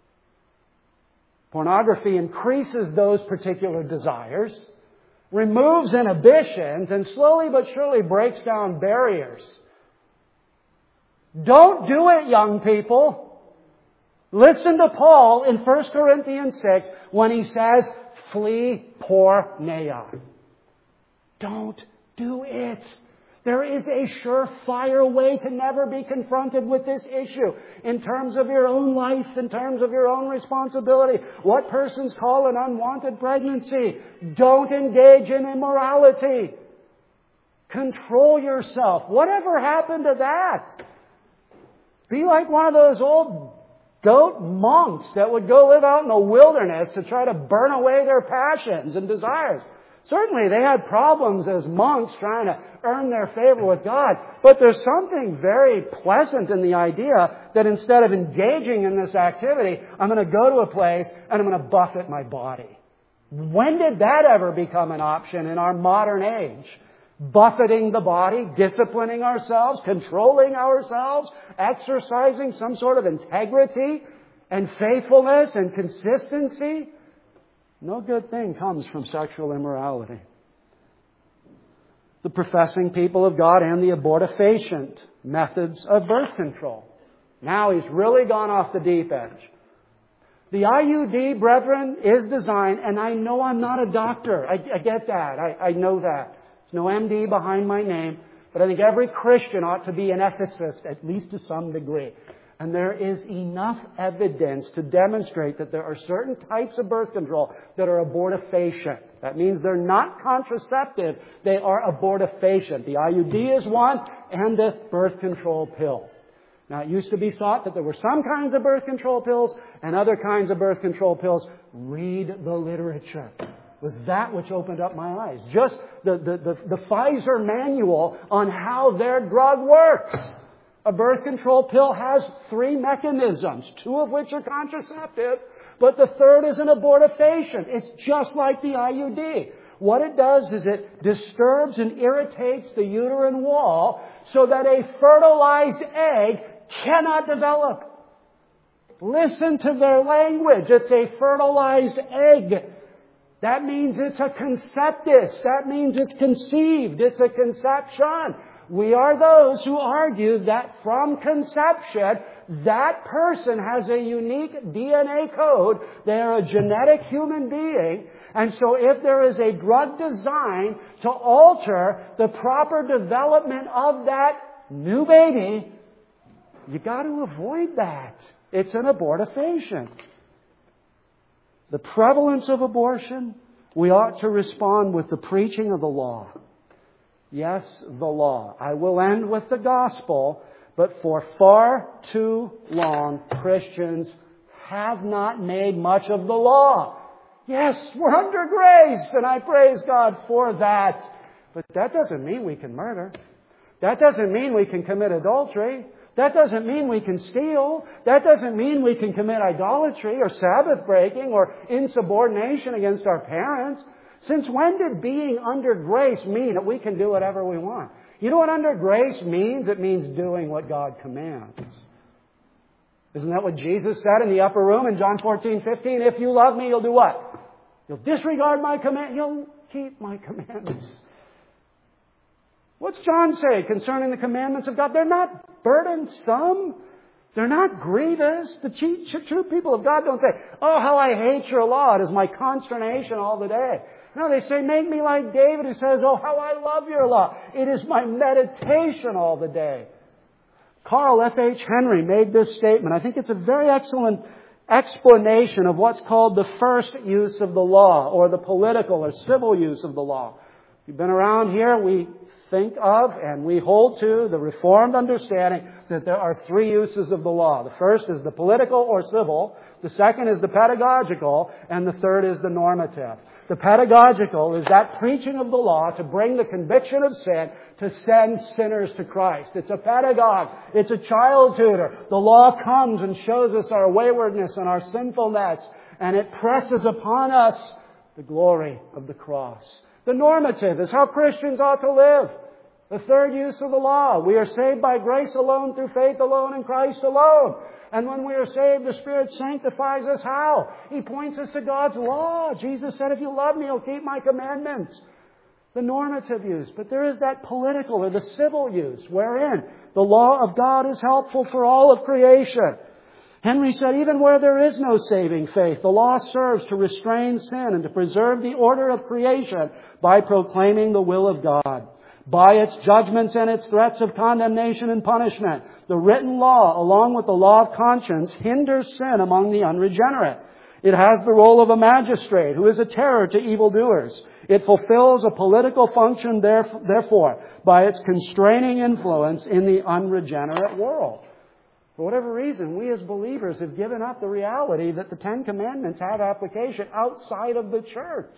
Pornography increases those particular desires, removes inhibitions, and slowly but surely breaks down barriers. Don't do it, young people. Listen to Paul in 1 Corinthians 6 when he says, flee porneia. Don't do it. There is a surefire way to never be confronted with this issue in terms of your own life, in terms of your own responsibility. What persons call an unwanted pregnancy. Don't engage in immorality. Control yourself. Whatever happened to that? Be like one of those old goat monks that would go live out in the wilderness to try to burn away their passions and desires. Certainly they had problems as monks trying to earn their favor with God. But there's something very pleasant in the idea that instead of engaging in this activity, I'm going to go to a place and I'm going to buffet my body. When did that ever become an option in our modern age? Buffeting the body, disciplining ourselves, controlling ourselves, exercising some sort of integrity and faithfulness and consistency. No good thing comes from sexual immorality. The professing people of God and the abortifacient methods of birth control. Now he's really gone off the deep edge. The IUD, brethren, is designed, and I know I'm not a doctor. I get that. I know that. There's no MD behind my name. But I think every Christian ought to be an ethicist, at least to some degree. And there is enough evidence to demonstrate that there are certain types of birth control that are abortifacient. That means they're not contraceptive. They are abortifacient. The IUD is one, and the birth control pill. Now, it used to be thought that there were some kinds of birth control pills and other kinds of birth control pills. Read the literature. It was that which opened up my eyes. Just the Pfizer manual on how their drug works. A birth control pill has 3 mechanisms, 2 of which are contraceptive, but the third is an abortifacient. It's just like the IUD. What it does is it disturbs and irritates the uterine wall so that a fertilized egg cannot develop. Listen to their language. It's a fertilized egg. That means it's a conceptus. That means it's conceived. It's a conception. We are those who argue that from conception, that person has a unique DNA code. They are a genetic human being. And so if there is a drug designed to alter the proper development of that new baby, you got to avoid that. It's an abortifacient. The prevalence of abortion, we ought to respond with the preaching of the law. Yes, the law. I will end with the gospel, but for far too long, Christians have not made much of the law. Yes, we're under grace, and I praise God for that. But that doesn't mean we can murder. That doesn't mean we can commit adultery. That doesn't mean we can steal. That doesn't mean we can commit idolatry or Sabbath breaking or insubordination against our parents. Since when did being under grace mean that we can do whatever we want? You know what under grace means? It means doing what God commands. Isn't that what Jesus said in the upper room in John 14:15? If you love me, you'll do what? You'll disregard my command. You'll keep my commandments. What's John say concerning the commandments of God? They're not burdensome. They're not grievous. The true people of God don't say, oh, how I hate your law. It is my consternation all the day. No, they say, make me like David who says, oh, how I love your law. It is my meditation all the day. Carl F.H. Henry made this statement. I think it's a very excellent explanation of what's called the first use of the law, or the political or civil use of the law. If you've been around here, we think of and we hold to the Reformed understanding that there are 3 uses of the law. The first is the political or civil. The second is the pedagogical. And the third is the normative. The pedagogical is that preaching of the law to bring the conviction of sin, to send sinners to Christ. It's a pedagogue. It's a child tutor. The law comes and shows us our waywardness and our sinfulness, and it presses upon us The glory of the cross. The normative is how Christians ought to live. The third use of the law. We are saved by grace alone, through faith alone, in Christ alone. And when we are saved, the Spirit sanctifies us how? He points us to God's law. Jesus said, if you love me, you'll keep my commandments. The normative use. But there is that political or the civil use, wherein the law of God is helpful for all of creation. Henry said, even where there is no saving faith, the law serves to restrain sin and to preserve the order of creation by proclaiming the will of God. By its judgments and its threats of condemnation and punishment, the written law, along with the law of conscience, hinders sin among the unregenerate. It has the role of a magistrate who is a terror to evildoers. It fulfills a political function, therefore, by its constraining influence in the unregenerate world. For whatever reason, we as believers have given up the reality that the Ten Commandments have application outside of the church.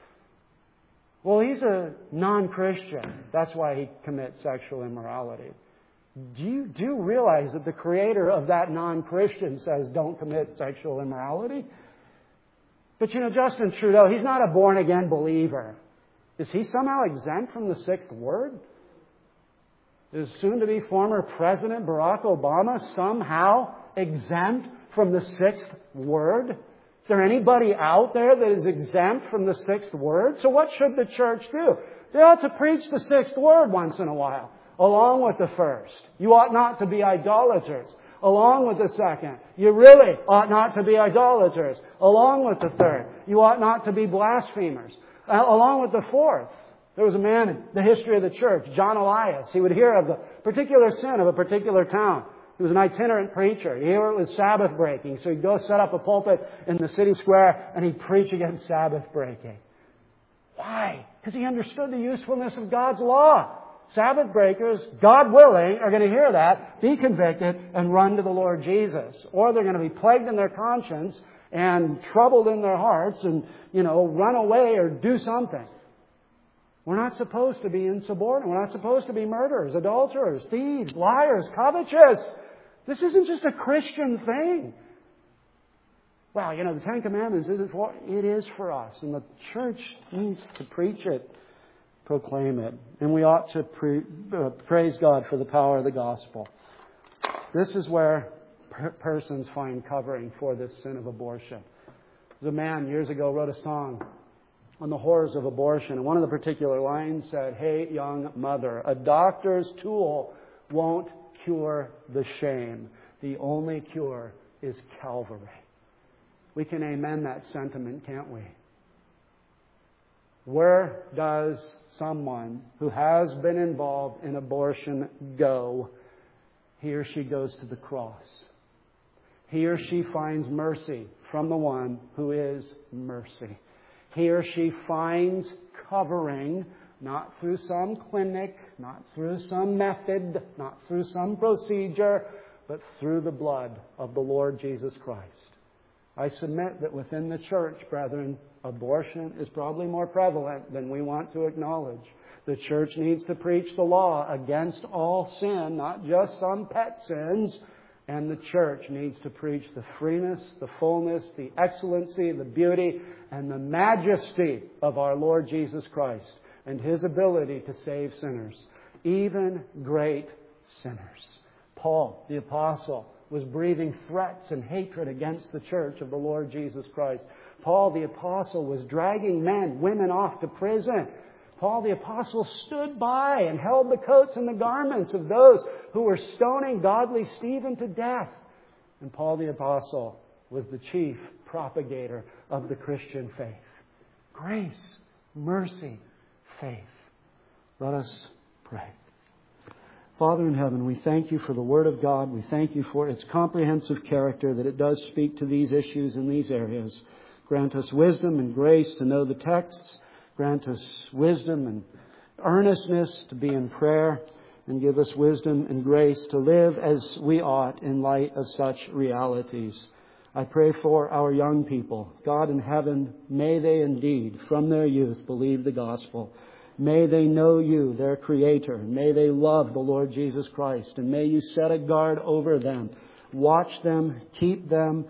Well, he's a non-Christian. That's why he commits sexual immorality. Do you realize that the creator of that non-Christian says don't commit sexual immorality? But Justin Trudeau, he's not a born-again believer. Is he somehow exempt from the sixth word? Is soon-to-be former President Barack Obama somehow exempt from the sixth word? Is there anybody out there that is exempt from the sixth word? So what should the church do? They ought to preach the sixth word once in a while, along with the first. You ought not to be idolaters. Along with the second. You really ought not to be idolaters. Along with the third. You ought not to be blasphemers. Along with the fourth. There was a man in the history of the church, John Elias. He would hear of the particular sin of a particular town. He was an itinerant preacher. He'd hear it was Sabbath breaking. So he'd go set up a pulpit in the city square and he'd preach against Sabbath breaking. Why? Because he understood the usefulness of God's law. Sabbath breakers, God willing, are going to hear that, be convicted, and run to the Lord Jesus. Or they're going to be plagued in their conscience and troubled in their hearts and, run away or do something. We're not supposed to be insubordinate. We're not supposed to be murderers, adulterers, thieves, liars, covetous. This isn't just a Christian thing. Well, the Ten Commandments isn't for... It is for us. And the church needs to preach it, proclaim it. And we ought to praise God for the power of the gospel. This is where persons find covering for this sin of abortion. There's a man years ago wrote a song on the horrors of abortion. And one of the particular lines said, "Hey, young mother, a doctor's tool won't cure the shame. The only cure is Calvary." We can amen that sentiment, can't we? Where does someone who has been involved in abortion go? He or she goes to the cross. He or she finds mercy from the one who is mercy. He or she finds covering, not through some clinic, not through some method, not through some procedure, but through the blood of the Lord Jesus Christ. I submit that within the church, brethren, abortion is probably more prevalent than we want to acknowledge. The church needs to preach the law against all sin, not just some pet sins. And the church needs to preach the freeness, the fullness, the excellency, the beauty, and the majesty of our Lord Jesus Christ and His ability to save sinners, even great sinners. Paul, the apostle, was breathing threats and hatred against the church of the Lord Jesus Christ. Paul, the apostle, was dragging men, women off to prison. Paul the apostle stood by and held the coats and the garments of those who were stoning godly Stephen to death. And Paul the apostle was the chief propagator of the Christian faith. Grace, mercy, faith. Let us pray. Father in heaven, we thank You for the Word of God. We thank You for its comprehensive character, that it does speak to these issues in these areas. Grant us wisdom and grace to know the texts. Grant us wisdom and earnestness to be in prayer, and give us wisdom and grace to live as we ought in light of such realities. I pray for our young people. God in heaven, may they indeed, from their youth, believe the gospel. May they know You, their Creator. May they love the Lord Jesus Christ. And may You set a guard over them. Watch them, keep them,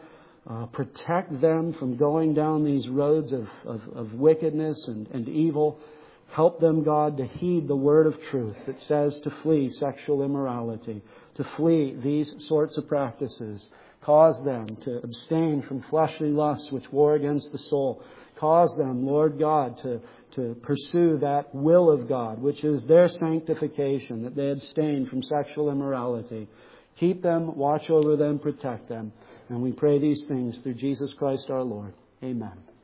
Protect them from going down these roads of wickedness and evil. Help them, God, to heed the word of truth that says to flee sexual immorality, to flee these sorts of practices. Cause them to abstain from fleshly lusts which war against the soul. Cause them, Lord God, to pursue that will of God, which is their sanctification, that they abstain from sexual immorality. Keep them, watch over them, protect them. And we pray these things through Jesus Christ our Lord. Amen.